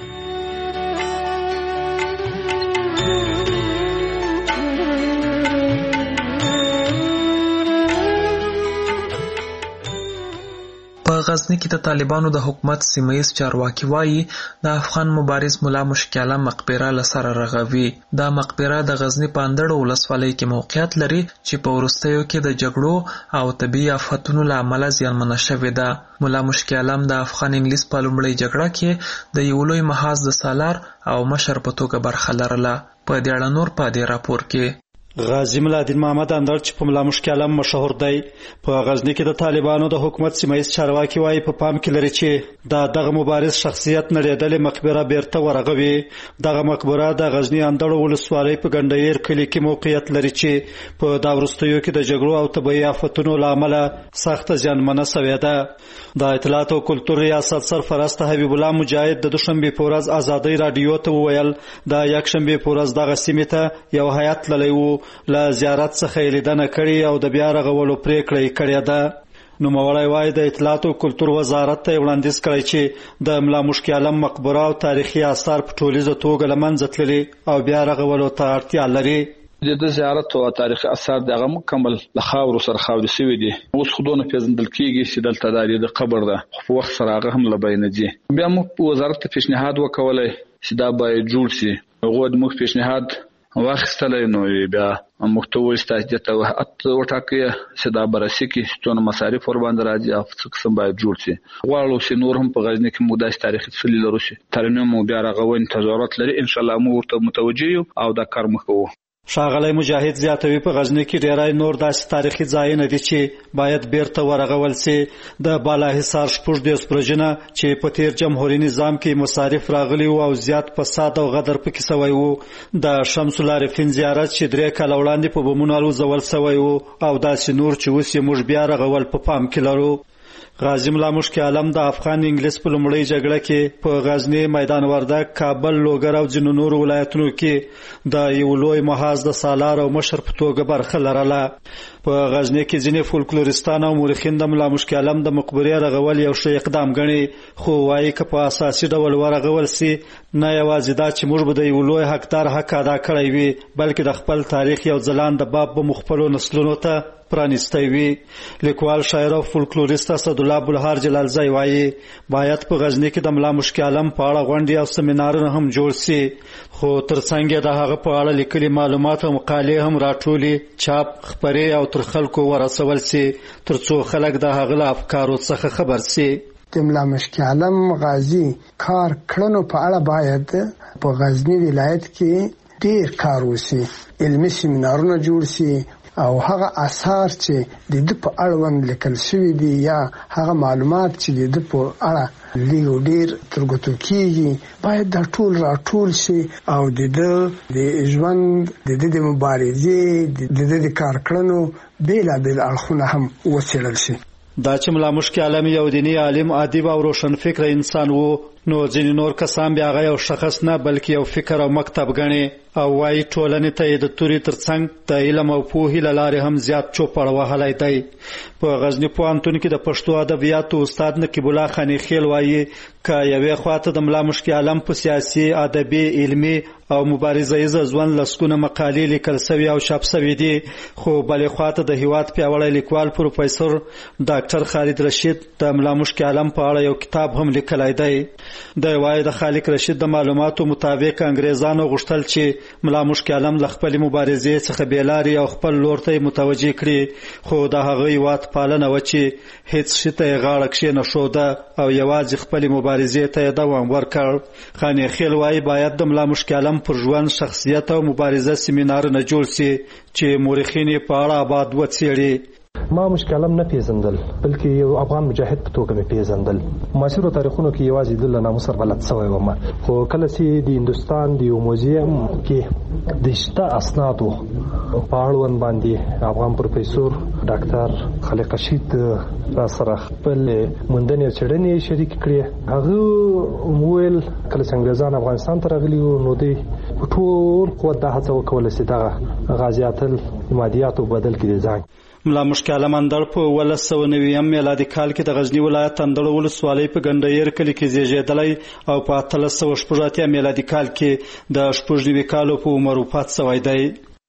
په غزنی کې د طالبانو د حکومت سیمه‌ییز چارواکي وایي د افغان مبارز ملا مشکي عالم مقبره له سره رغوي. دا مقبره د غزنی په اندړو ولسوالۍ کې موقعیت لري چې په وروستیو کې د جګړو او طبیعي آفتونو له امله زیانمنه شوې ده. ملا مشکي عالم د افغان انګلیس په لومړۍ جګړه کې د یو لوی محاذ د سالار او مشر په توګه برخه لرله. په دې اړه نور په دې راپور کې غازی ملادین محمد اندړ چې په ملا مشکي عالم مشهور دی په غزنی کې د طالبانو د حکومت سیمه‌ییز چارواکي وایي په پام کې لري چې دغه مبارز شخصیت نړیدلې مقبره بیرته ورغوي. دغه مقبره د غزنی اندړ ولسوالۍ په ګنډیر کلي کې موقعیت لري چې په دا وروستیو کې د جګړو او طبیعي آفتونو له امله سخته زیانمنه شوې ده. د اطلاعات او کلتور ریاست سرپرست حبیب الله مجاهد د دوشنبه په ورځ ازادۍ رادیو ته وویل د یکشنبه په ورځ دغه سیمې ته یو هیات تللی و له زیارت څخه لیدنه کړې او د بیا رغولو پریکړه یې کړې ده. نوموړی وایي د اطلاعات او کلتور وزارت ته وړاندیز کړی چې د ملا مشکي عالم مقبره او تاریخي آثار په ټولیزه توګه له منځه تللي او بیا رغولو ته اړتیا لري. د زیارت او تاریخي آثار دغه مکمل له خاورو سره خاورې شوي دي. اوس خودونه پیژندل کېږي چې دلته د قبر ده، خو په وخت سره هغه هم له بینه ځي. بیا موږ وزارت ته پیشنهاد وکولی چې دا باید جوړ شي. هغوی موږ پیشنهاد واخیستلی، نو بیا موږ ته وویل ستاسې دې ته وټاکئ چې دا بررسي کړي چې څونه مصارف ورباندې راځي او څه قسم باید جوړ شي. غواړو چې نور هم په غزني کې موږ داسې تاریخي څلي لرو چې ترمیم او بیا رغونې ته ضرورت لري. انشاءالله موږ ورته متوجه یو او دا کار موږ کوو. ښاغلی مجاهد زیاتوي په غزنی کې ډیری نور داسې تاریخي ځایونه دي چې باید بیرته ورغول سي. د بالاحصار 14 پروژنه چې په تیر جمهوریت نظام کې مصارف راغلي او زیات فساد او غدر پکې شوی وو. د شمس العارفین زیارت چې 3 کال وړاندې په بمونو الوزول شوی وو او داسې نور چې اوس یې موږ بیا رغول په پام کې لرو. غازی ملا مشکي عالم د افغان انګلیس په لومړۍ جګړه کې په غزنی، میدان وردګ، کابل، لوګر او ځینو نورو ولایتونو کې د یو لوی محاذ د سالار او مشر په توګه برخه لرله. په غزنی کې ځینې فولکلوریستان او مورخین د ملا مشکي عالم د مقبرې رغول یو ښه اقدام ګڼي، خو وایي که په اساسي ډول ورغول سي نه یوازې دا چې موږ به د یو لوی حقدار حق ادا کړی وي، بلکې د خپل تاریخ یو ځلانده باب به مخفلو نسلونو ته پرانستی وي. لیکوال، شاعر او فولکلوریست اسدالله بلهار جلالزی وایي باید په غزنی کې د ملا مشکي عالم په اړه غونډې او سیمینارونه هم جوړ سي، خو ترڅنګ د هغه په اړه لیکلي معلومات او مقالې هم راټولي، چاپ، خپرې او تر خلکو ورسول سي ترڅو خلک د هغه له افکارو څخه خبر سي. د ملا مشکي عالم غازی کار کړنو په اړه باید په غزنی ولایت کې ډیر کار وشي، علمي سیمینارونه جوړ سي او هغه آثار چې د دې په اړوند لیکل شوي دي یا هغه معلومات چې د دې په اړه لیو ډیر ترګوتو کیږي باید دا ټول راټول شي او د ژوند د مبارزې د کار کړنو بیلابیل اړخونه هم وڅېړل شي. دا چې ملا مشکي عالم یو دیني عالم، ادیب او روشن فکر انسان وو، نو ځینې نور کسان بیا هغه یو شخص نه بلکې یو فکر او مکتب ګڼي او وايي ټولنې ته د توري ترڅنګ د علم او پوهې له لارې هم زیات چوپړ وهلی دی. په غزني پوهنتون کې د پښتو ادبیاتو استاد نقیب الله خانی خیل وایي که یوې خواته د ملا مشکي عالم په سیاسي، ادبي، علمي او مبارزه‌یز ژوند لسکونه مقالې لیکل شوي او چاپ شوي دي، خو بلې خواته د هیواد پیاوړی لیکوال پروفیسور ډاکټر خالد رشید د ملا مشکي عالم په اړه یو کتاب هم لیکلی دی. د وایي د خالد رشید د معلوماتو مطابق انګریزانو غوښتل چې ملا مشکي عالم له خپلې مبارزې څخه بېلارې او خپل لور ته متوجه کړي، خو د هغه هیواد پالنه وه چې هیڅ شي ته یې غاړه کښېنښوده او یوازې خپلې مبارزې ته یې دوام ورکړ. خانی خیل وایي باید د ملا مشکي عالم پر ژوند، شخصیت او مبارزه سیمینارونه جوړ سي چې مورخین یې په اړه آباد وڅېړي. ما مشکل علم نه پیژندل بلکې یو افغان مجاهد په توګه مې پیژندل. معاصرو تاریخونو کې یوازې د نامو سره بلد شوی وم، خو کله چې د هندوستان د یو موزیم کې د شته اسنادو په اړوند باندې افغان پروفیسور ډاکټر خالق رشید را سره خپل موندنې او څېړنې شریک کړې، هغه وویل کله چې انګریزان افغانستان ته راغلي وو نو دوی په ټول قوت دا هڅه وکوله چې دغه غازیات المادیاتو بدل کړي ځان. ملا مشکل علم اندړ په 1990 میلادي کال کې د غزنی ولایت اندړ ولسوالۍ په ګندهیر کلي کې زیږېدلی او په 1380 میلادي کال کې د 90 کالو په عمر وفات شوی دی.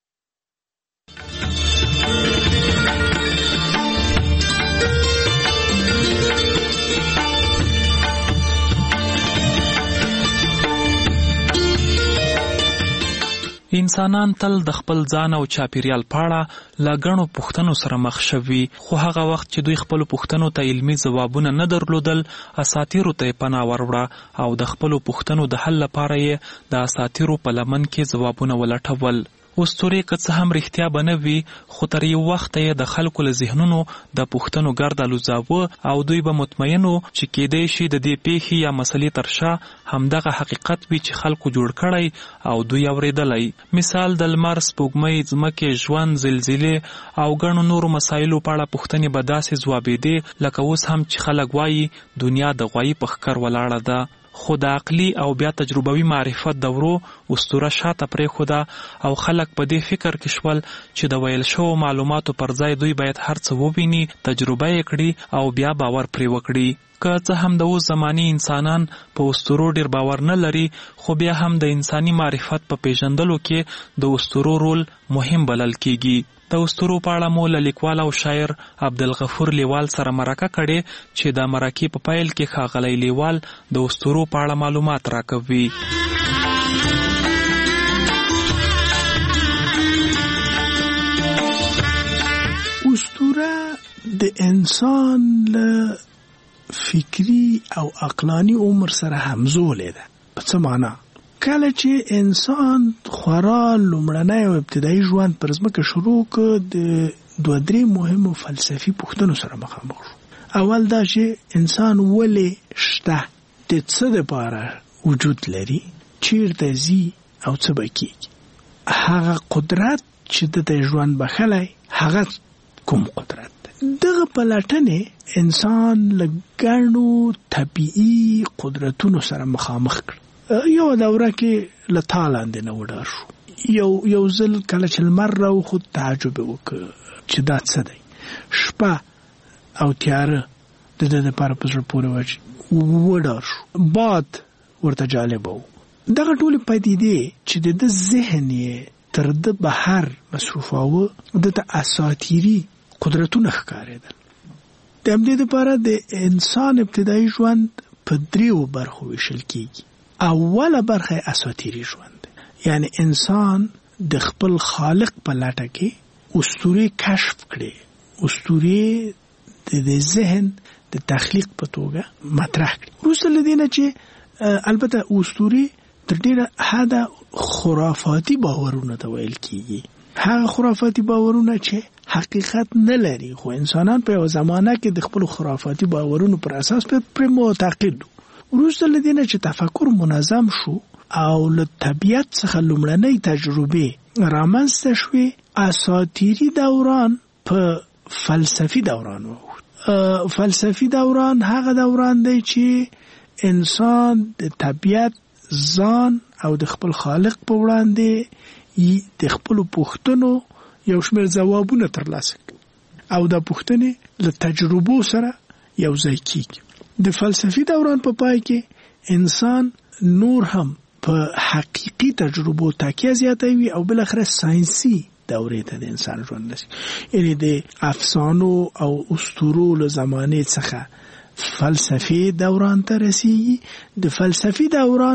انسانان تل د خپل ځان او چاپیریال په اړه له ګڼو پوښتنو سره مخ شوي، خو هغه وخت چې دوی خپلو پوښتنو ته علمي ځوابونه نه درلودل، اساطیرو ته یې پناه وروړه او د خپلو پوښتنو د حل لپاره یې د اساطیرو په لمن کې ځوابونه ولټول. اسطورې که څه هم رښتیا به نه وي، خو تر یو وخته یې د خلکو له ذهنونو د پوښتنو ګرد الوځاوه او دوی به مطمئن وو چې کیدای شي د دې پیښې یا مسلې تر شا همدغه حقیقت وي چې خلکو جوړ کړی او دوی اورېدلی. مثال د لمر، سپوږمۍ، ځمکې، ژوند، زلزلې او ګڼو نورو مسایلو په اړه پوښتنې به داسې ځوابېدې لکه اوس هم چې خلک وایي دنیا د غوایي په ښکر ولاړه ده. خو د عقلي او بیا تجربوي معرفت دورو اسطوره شاته پرېښوده او خلک په دې فکر کې شول چې د ویل شوو معلوماتو پر ځای دوی باید هر څه وویني، تجربه یې کړي او بیا باور پرې وکړي. که څه هم د اوس زماني انسانان په اسطورو ډیر باور نه لري، خو بیا هم د انساني معرفت په پیژندلو کې د اسطورو رول مهم بلل کیږي. د اسطورو په اړه مو له لیکوال او شاعر عبدالغفور لیوال سره مرکه کړې چې د مرکې په پیل کې ښاغلی لیوال د اسطورو په اړه معلومات راکوي. اسطوره د انسان له فکری او عقلانی عمر سره همزوله ده. په څه معنا؟ کله چې انسان خورا لومړنی او ابتدایي ژوند پر ځمکه شروع کړ، د 2-3 مهمو فلسفي پوښتنو سره مخامخ شو. اول دا چې انسان ولې شته، د څه دپاره وجود لري، چیرته ځي او څه به کیږي. هغه قدرت چې د ژوند بخلی هغه کوم قدرت ده. دغه پلټنې انسان له ګڼو طبیعي قدرتونو سره مخامخ کړ. یو دوره کې له تا لاندې نه وډار شو. یو ځل کله چې لمر راوخوت تعجب وکړ چې دا څه دی. شپه او تیاره د ده دپاره په زړه پورې وډار شو. باد ورته جالبه و. دغه ټولې پدیدې چې د ده ذهن یې تر ده بهر مصروفاوه، ده ته اساطیري قدرتونه ښکارېدل. د همدې دپاره د انسان ابتدایي ژوند په 3 برخو ویشل کیږي. اوله برخه اساطیری ژوند، یعنی انسان د خپل خالق په لټه کې اسطورې کشف کړي، اسطورې د ذهن د تخلیق په توګه مطرح کړي. وروسته له دې نه چې البته اسطورې تر ډیره حده خرافاتي باورونه ته ویل کیږي. هغه خرافاتي باورونه چې حقیقت نه لري، خو انسانان په یو زمانه کې د خپل خرافاتي باورونو پر اساس پر معتقد. وروسته له دې نه چې تفکر منظم شو او له طبیعت څخه لومړنۍ تجربې رامنځته شوې، اساطیري دوران په فلسفي دوران واوښت. فلسفي دوران هغه دوران دی چې انسان د طبیعت، ځان او د خپل خالق په وړاندې د خپلو پوښتنو یو شمېر ځوابونه ترلاسه کړي او دا پوښتنې له تجربو سره یو ځای کیږي. د فلسفي دوران په پای کې انسان نور هم په حقیقي تجربو تکیه زیاتوي او بالاخره ساینسي دورې ته د انسان ژوند رسي. یعنی د افسانو او اسطورو له زمانې څخه فلسفي دوران ته رسیږي. د فلسفي دوران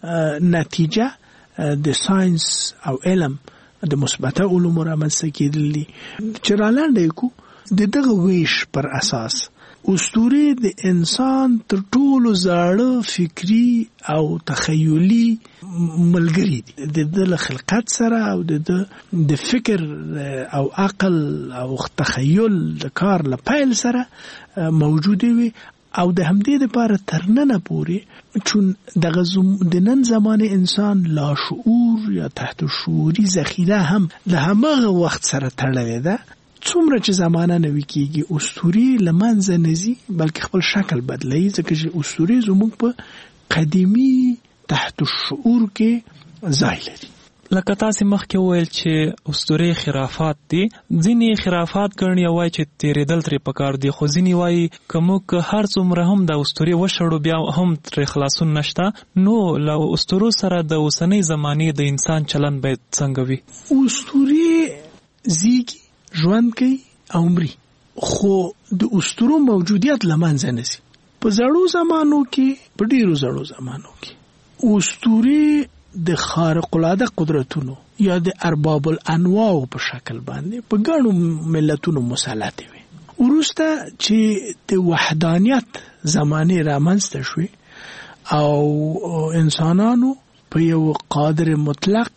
نتیجه د ساینس او علم د مثبته علومو رامنځته کېدل دي. چې رالنډه یې کو د دغه ویش پر اساس اسطورې د انسان تر ټولو زاړه فکری او تخیلی ملګری دي د خلقت سره او د فکر او عقل او تخیل د کار لپاره سره موجوده وي او د همدې لپاره ترننه پوري چون د نن زمانه انسان لاشعور یا تحت شعوري ذخیره هم د همغه وخت سره تړلې ده. څومره چې زمانه نوي کېږي اسطورې له منځه نه ځي بلکې خپل شکل بدلوي ځکه چې اسطورې زموږ په قدیمي تحت الشعور کې ځای لري. لکه تاسې مخکې وویل چې اسطورې خرافات دي. ځینې خرافات ګڼي وایي چې تېرېدل ترې پکار دي خو ځینې وایي که موږ هر څومره هم د اسطورې وشړو بیا هم ترې خلاصون نشته. نو له اسطورو سره د اوسنۍ زمانې د انسان چلند باید څنګه وي؟ اسطورې زیږي ژوند کوي او مري خو د اسطورو موجودیت له منځه نه ځي. په زړو زمانو کې په ډېرو زړو زمانو کې اسطورې د خارق العاده قدرتونو یا د ارباب الانواع په شکل باندې په ګڼو ملتونو مسلط وي. وروسته چې د وحدانیت زمانه رامنځته شوې او انسانانو په یو قادر مطلق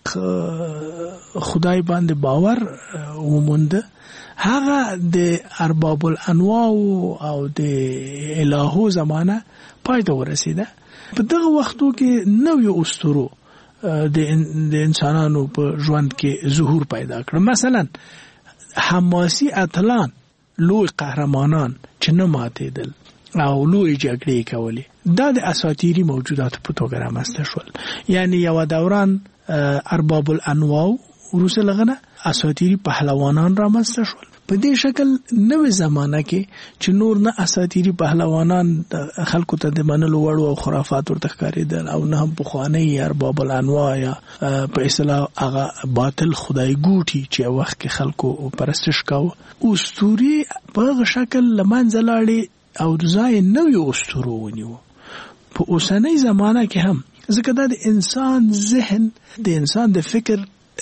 خدای باندې باور ومونده هغه د ارباب الانواع او د الهو زمانه پای ته ورسیده. په دغه وختو کې نوې اسطورو د انسانانو په ژوند کې ظهور پیدا کړ. مثلا حماسي اتلان لوی قهرمانان چې نه ماتېدل او لوی جګړې کولې دا د اساطیري موجوداتو په توګه رامنځته شول. یعنی یو دوران ارباب الانواع وروسته لغنه اساطیري پهلوانان رامنځته شول. په دې شکل نوې زمانہ کې چې نور نه اساطیري پهلوانان خلکو ته د منلو وړ او خرافات ورته ښکارېدل او نه هم پخواني ارباب الانواع یا په اصطلاح هغه باطل خدای ګوټي چې وخت کې خلکو پرستش کاوه. اسطوري په هغه شکل لمنځه لاړې او ځای نوې اسطورو ونیو. په اوسنۍ زمانہ کې هم ځکه دا د انسان ذهن د انسان د فکر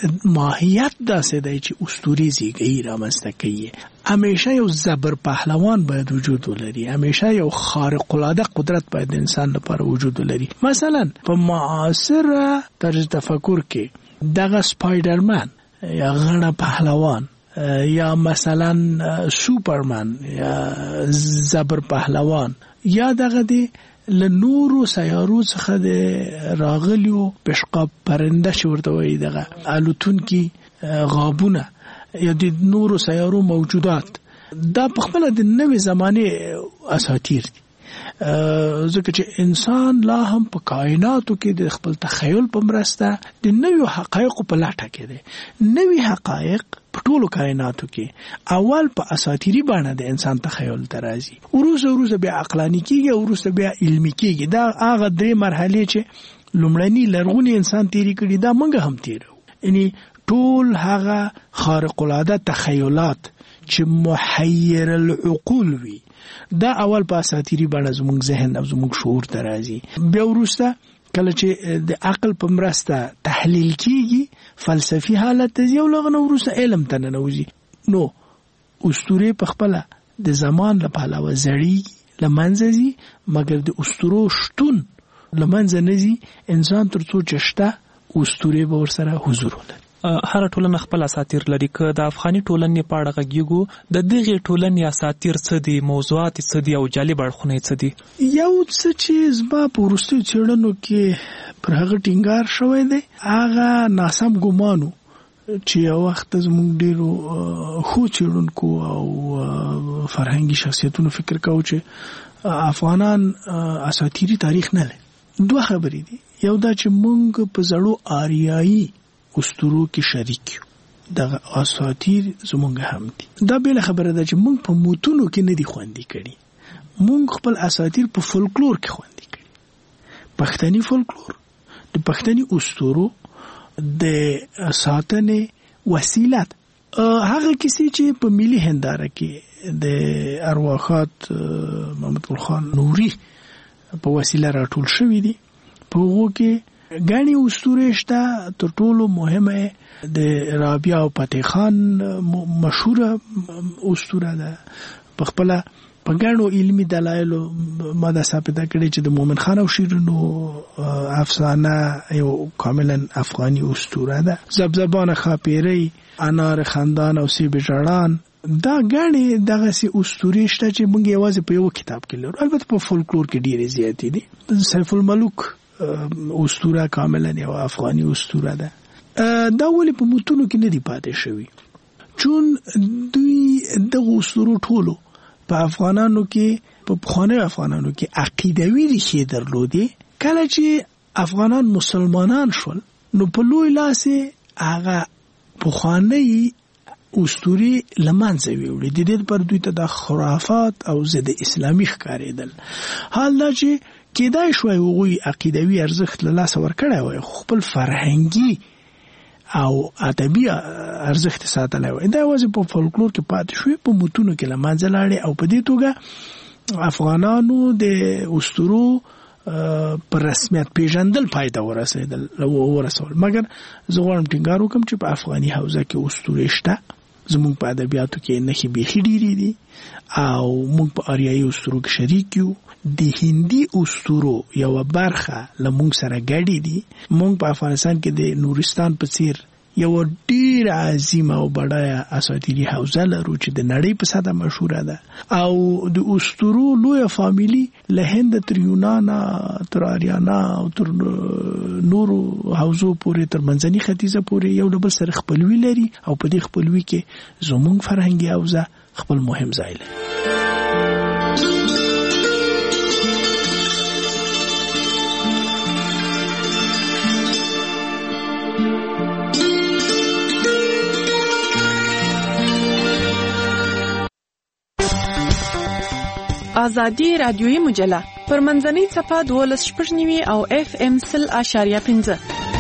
ماهیت داسې دی چې اسطورې زیږي رامنځته کوي. همیشه یو زبر پهلوان باید وجود ولري، همیشه یو خارق العاده قدرت باید د انسان لپاره وجود ولري. مثلا په معاصر طرز تفکر کې دغه سپایډرمن یا غړ پهلوان یا مثلا سوپرمن یا زبر پهلوان یا دغه دی لنورو سیارو څخه د راغلیو پشقاب پرنده شورته وي دغه الوتون کی غابونه یا د نورو سیارو موجودات دا په خپل د نوې زمانه اساطیر دي. ځکه چې انسان لا هم په کائناتو کې د خپل تخیل په مرسته د نوې حقایق په لټه کې دي. نوې حقایق په ټولو کائناتو کې اول په اساطیری باندې د انسان تخیل ترازی وروسته بیا عقلانی کېږي او وروسته بیا علمي کېږي. دا هغه درې مرحلې چې لومړنی لرغونی انسان تیری کړي دا موږ هم تیرو. یعنی ټول هغه خارق العاده تخیلات چې محیر العقول وي دا اول په اساطیری باندې زموږ ذهن او زموږ شعور ترازی. بیا وروسته کله چې د عقل په مرسته تحلیل کیږي فلسفي حالت ته یو لغنه وروسته علم ته ننوځي. نو اسطوره په خپل د زمان لپاره وزړی لمنځه ځي مګر د اسطورو شتون لمنځه نه ځي. انسان ترڅو چشته اسطوره به ورسره حضور ولري. هر ټولنه خپل اساطیر لري. که د افغاني ټولنې په اړه غږیږو د دغه ټولنې اساطیر څه دي، موضوعات څه دي او جالب اړخونه څه دي؟ یو څه چې زما په وروستیو څېړنو کې پر هغه ټینګار شوی دی هغه ناسم ګمانو چې یو وخت زموږ ډېرو ښو څېړونکو او فرهنګي شخصیتونو فکر کاوه چې افغانان اساطیري تاریخ نه لري. دوه خبرې دي. یو دا چې موږ په زړو آریایي اسطورو کې شریک یو، دغه اساطیر زمونږ هم دي. دا بل خبره ده چې مونږ په موتونو کې نه دي خوندي کړي، مونږ خپل اساطیر په فولکلور کې خوندي کړي. پښتني فولکلور د پښتني اسطورو د ساتنې وسیله هغه کیسې چې په ملي هنداره کې د ارواخات محمد ګل خان نوري په وسیله راټول شوې دي. په هغو کې غني اسطوره شته. تر ټولو مهمه د رابعه او فتح خان مشهوره اسطوره ده. په خپل په ګڼو علمي دلایلو ما دا ثابته کړې چې د مومن خان او شیرینو افسانه یو کاملا افغاني اسطوره ده. زبزبان خاپیری، انار خندان او سیب ژړان دا غاڼې دغه سي اسطوري شته چې موږ یوازې په یو کتاب کې لرو. البته په فولکلور کې ډېرې زیاتې دي. سیف الملوک اسطوره کاملا یو افغاني اسطوره ده. دا ولې په متونو کې نه دی پاتې شوی؟ چون دوی دغه اسطورو ټولو په افغانانو کې، په پخوانیو افغانانو کې عقیدوي ریښې درلودې. کله چې افغانان مسلمانان شول نو په لوی لاس هغه پخوانی اسطوري لمانځه ویوړي. د دې پر دوی ته د خرافات او ضد اسلامي ښکارېدل. حال دا چې کېدای شوی هغوی عقیدوي ارزښت له لاسه ورکړی وای، خپل فرهنګي او ادبي ارزښت ساتلی وای. دا یوازې په فولکلور کې پاتې شوی، په متونو کې له منځه لاړې او په دې توګه افغانانو د اسطورو پر رسمیت پیژندل پای ته ورسول. مګر زه غواړم ټینګار وکړم چې په افغاني حوزه کې اسطورې شته. زموږ په ادبیاتو کې نښې بیخي ډېرې دي او موږ په آریایي اسطورو کې شریک یو. د هندي اسطورو یوه برخه له موږ سره ګډې دي. موږ په افغانستان کې د نورستان په څیر یو ډیر عظیمه او بډایه اساطیري حوزه لرو چې د نړۍ په سطحه مشهوره ده او د اسطورو لویه فامیلی له هند تر یونان تر آریانا او تر نورو حوزو پورې تر منځني ختیځه پورې یو له بل سره خپلوي لري او په دې خپلوي کې زموږ فرهنګي حوزه خپل مهم ځای لري. آزادی رادیویی مجله پر منځنۍ صفحه 12.9 او FM 0.5.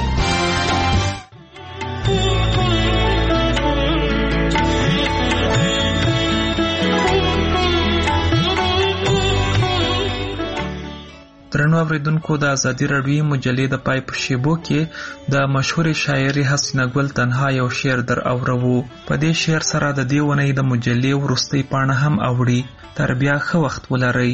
درنو اوریدونکو، د آزادی رادیویی مجلې د پای په شیبو کې د مشهور شاعري حسینه ګل تنها یو شعر در اورو. په دې شعر سره د دې ونې د مجلې وروستۍ پاڼه هم اوړي. تر بیا ښه وخت ولرئ.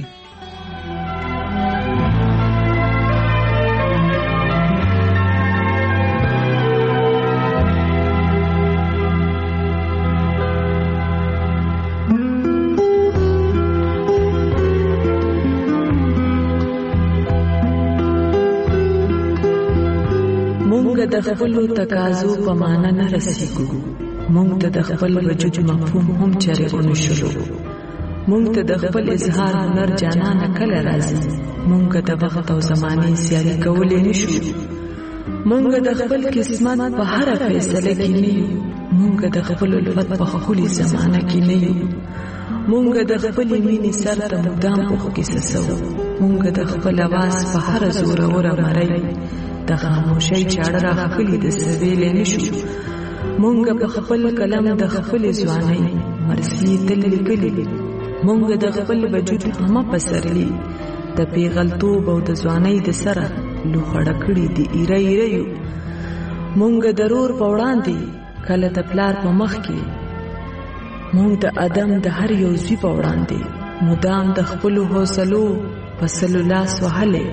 مونږ د خپلو تقاضو په معنا نه رسیږو. مونږ ته د خپل وجود مفهوم هم چرې ونشلو. مونږ ته د خپل اظهار هنر جانانه کله راځي. مونږ د وخت او زمانې سیالي کولی نشو. مونږ د خپل قسمت په هره فیصله کې نه یو. مونږ د خپل الفت په ښکلې زمانه کې نه یو. مونږ د خپلې مینې سر ته مدام اوښکې څڅوو. مونږ د خپل اواز په هره زوروره مرۍ د خاموشۍ چاړه راښکلې د څه ویلی نشو. مونږ په خپل قلم د خپلې ځوانۍ مرثیې تل لیکلي. مونږ د خپل وجود همه پسرلي د پیغلتوب او د ځوانۍ د سره لوخړه کړي د ایره ایره یو. مونږ د رور په وړاندې کله د پلار په مخ کې. مونږ د ادم د هر یو زوی په وړاندې مدام د خپلو حوصلو په سلو لاس وهلی.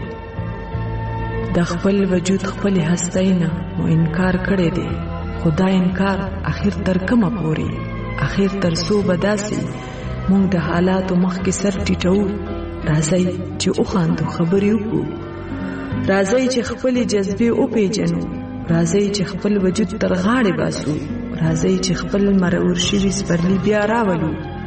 د خپل وجود خپل هستۍ نه مو انکار کړی دی. خو دا انکار اخر تر کومه پورې؟ اخر تر څو به داسې مونږ د حالاتو مخکې سر ټیټو. راځئ چې وخاندو، خبرې وکړو. راځئ چې خپلې جذبې وپېژنو. راځئ چې خپل وجود تر غاړې باسو. راځئ چې خپل مرور شوي سپرلي بیا راولو.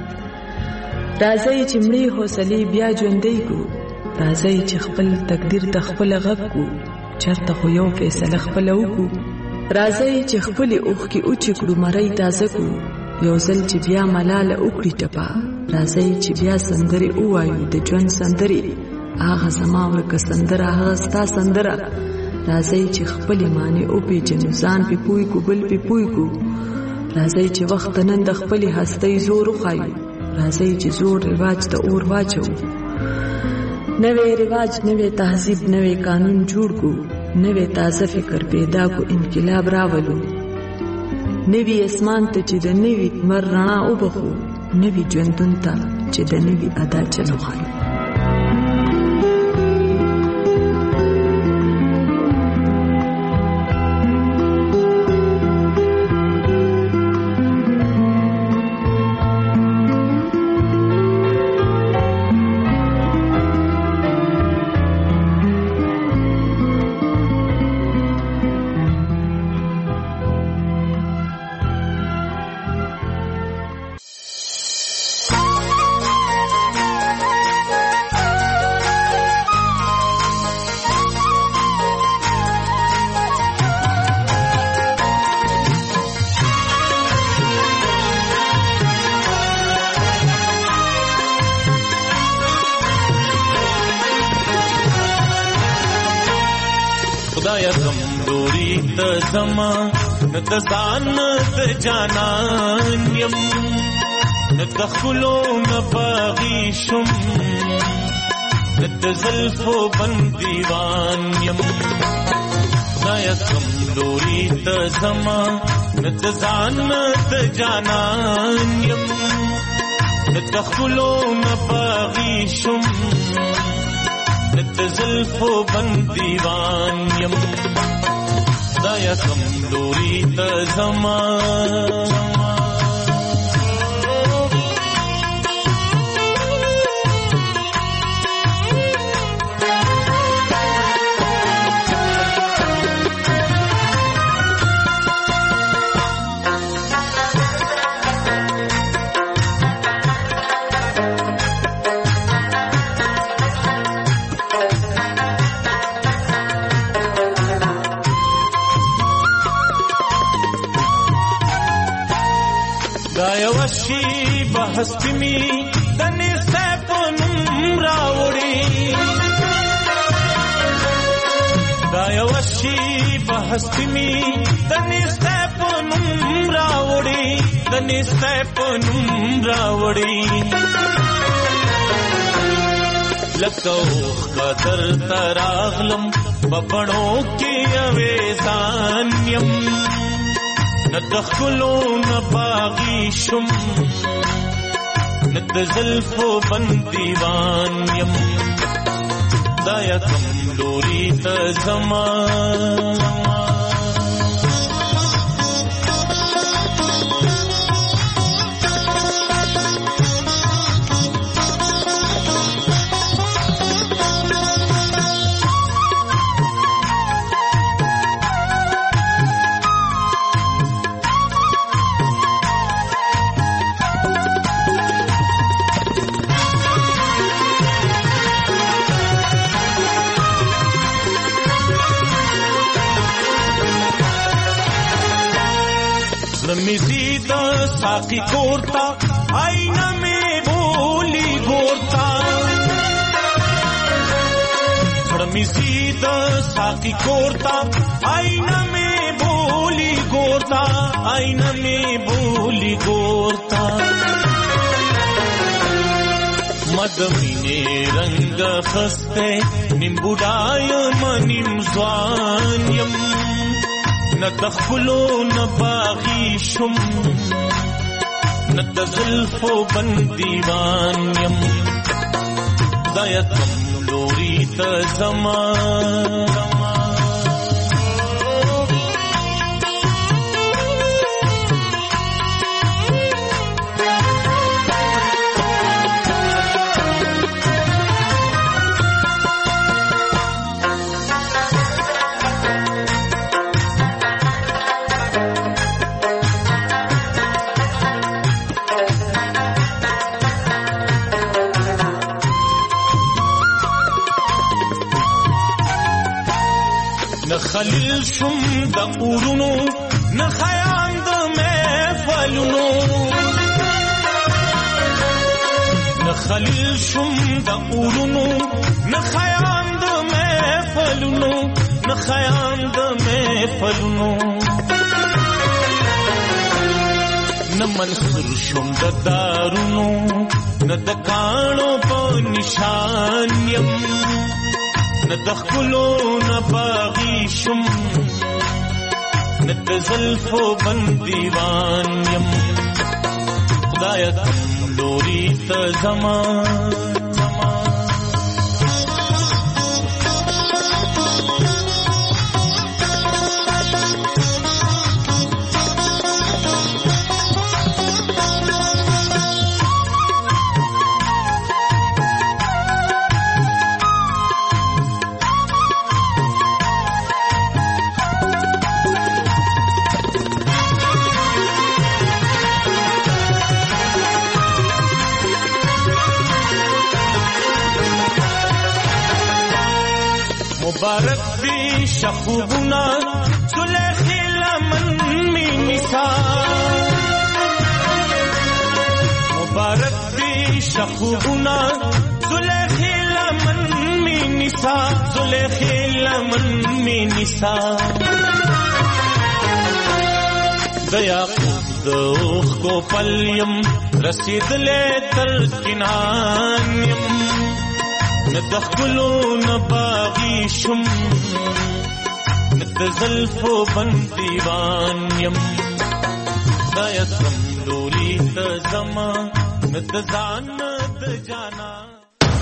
راځئ چې مړې حوصلې بیا ژوندۍ کړو. راځئ چې خپل تقدیر ته خپله غږ کړو. چېرته خو یو فیصله خپله وکړو. راځئ چې خپلې اوښکې اوچې کړو، مرۍ تازه کړو. یو ځل چې بیا ملاله وکړي ټپه. راځئ چې بیا سندرې ووایو، د ژوند سندرې. هغه زما ورکه سندره، هغه ستا سندره. راځئ چې خپلې معنی وپېژنو، ځان پې پوه کړو، بل پې پوه کړو. راځئ چې وخت نن د خپلې هستۍ زور وښایو. راځئ چې زوړ رواج ته اور واچوو. نوی رواج، نوی تهذیب، نوی قانون جوړ کو. نوی تازه فکر پیدا کو، انقلاب راولو. نوی اسمان ته چې د نوی لمر رڼا وبخو. نوی ژوندون ته چې د نوي ادا چلو غواړي. خدایا کمزوري ته زما نه د ځان د جانان یم نه د خلو نه باغي شم نه د زلفو بندیوان یم. خدایا کمزوري ته زما نه د ځان د جانان یم نه د خلو نه باغي شم د زلفو بندیوان یم. خدایا کمزوري ته زما دایوشی بهستی می دنی سپنم راوڑی دایوشی بهستی می دنی سپنم راوڑی دنی سپنم راوڑی لکوخ کا در تراغلم ببڑوں کی اویزان یم نه د خلو نه باغي شم نه د زلفو بندیوان یم. خدایا کمزوري ته زما نمیزید ساقی گورتا آئینہ میں بولی گورتا نمیزید ساقی گورتا آئینہ میں بولی گورتا آئینہ میں بولی گورتا مدمینے رنگ خستے نمبوڈای منیم زوان یم نه د خلو نه باغي شم نه د زلفو بندیوان یم. خدایا کمزوري ته زما خلیل شم د اورونو نه خیام د محفلونو نه خلیل شم د اورونو نه خیام د محفلونو نه خیام د محفلونو نه منصور شم د دارونو نه د کانو په نشان یم نه د خلو نه باغي شم نه د زلفو بندیوان یم. خدایا لوري ته زمان مبارک بی شخوبنا زلیخی لمن می نساء مبارک بی شخوبنا زلیخی لمن می نساء زلیخی لمن می نساء دیاقوب دوخ کو پلیم رسید لے تر کنانیم ندخلو نباغي شم نتزلفو بنديوان يم دا يسم لوري تزما نتزان نتجانا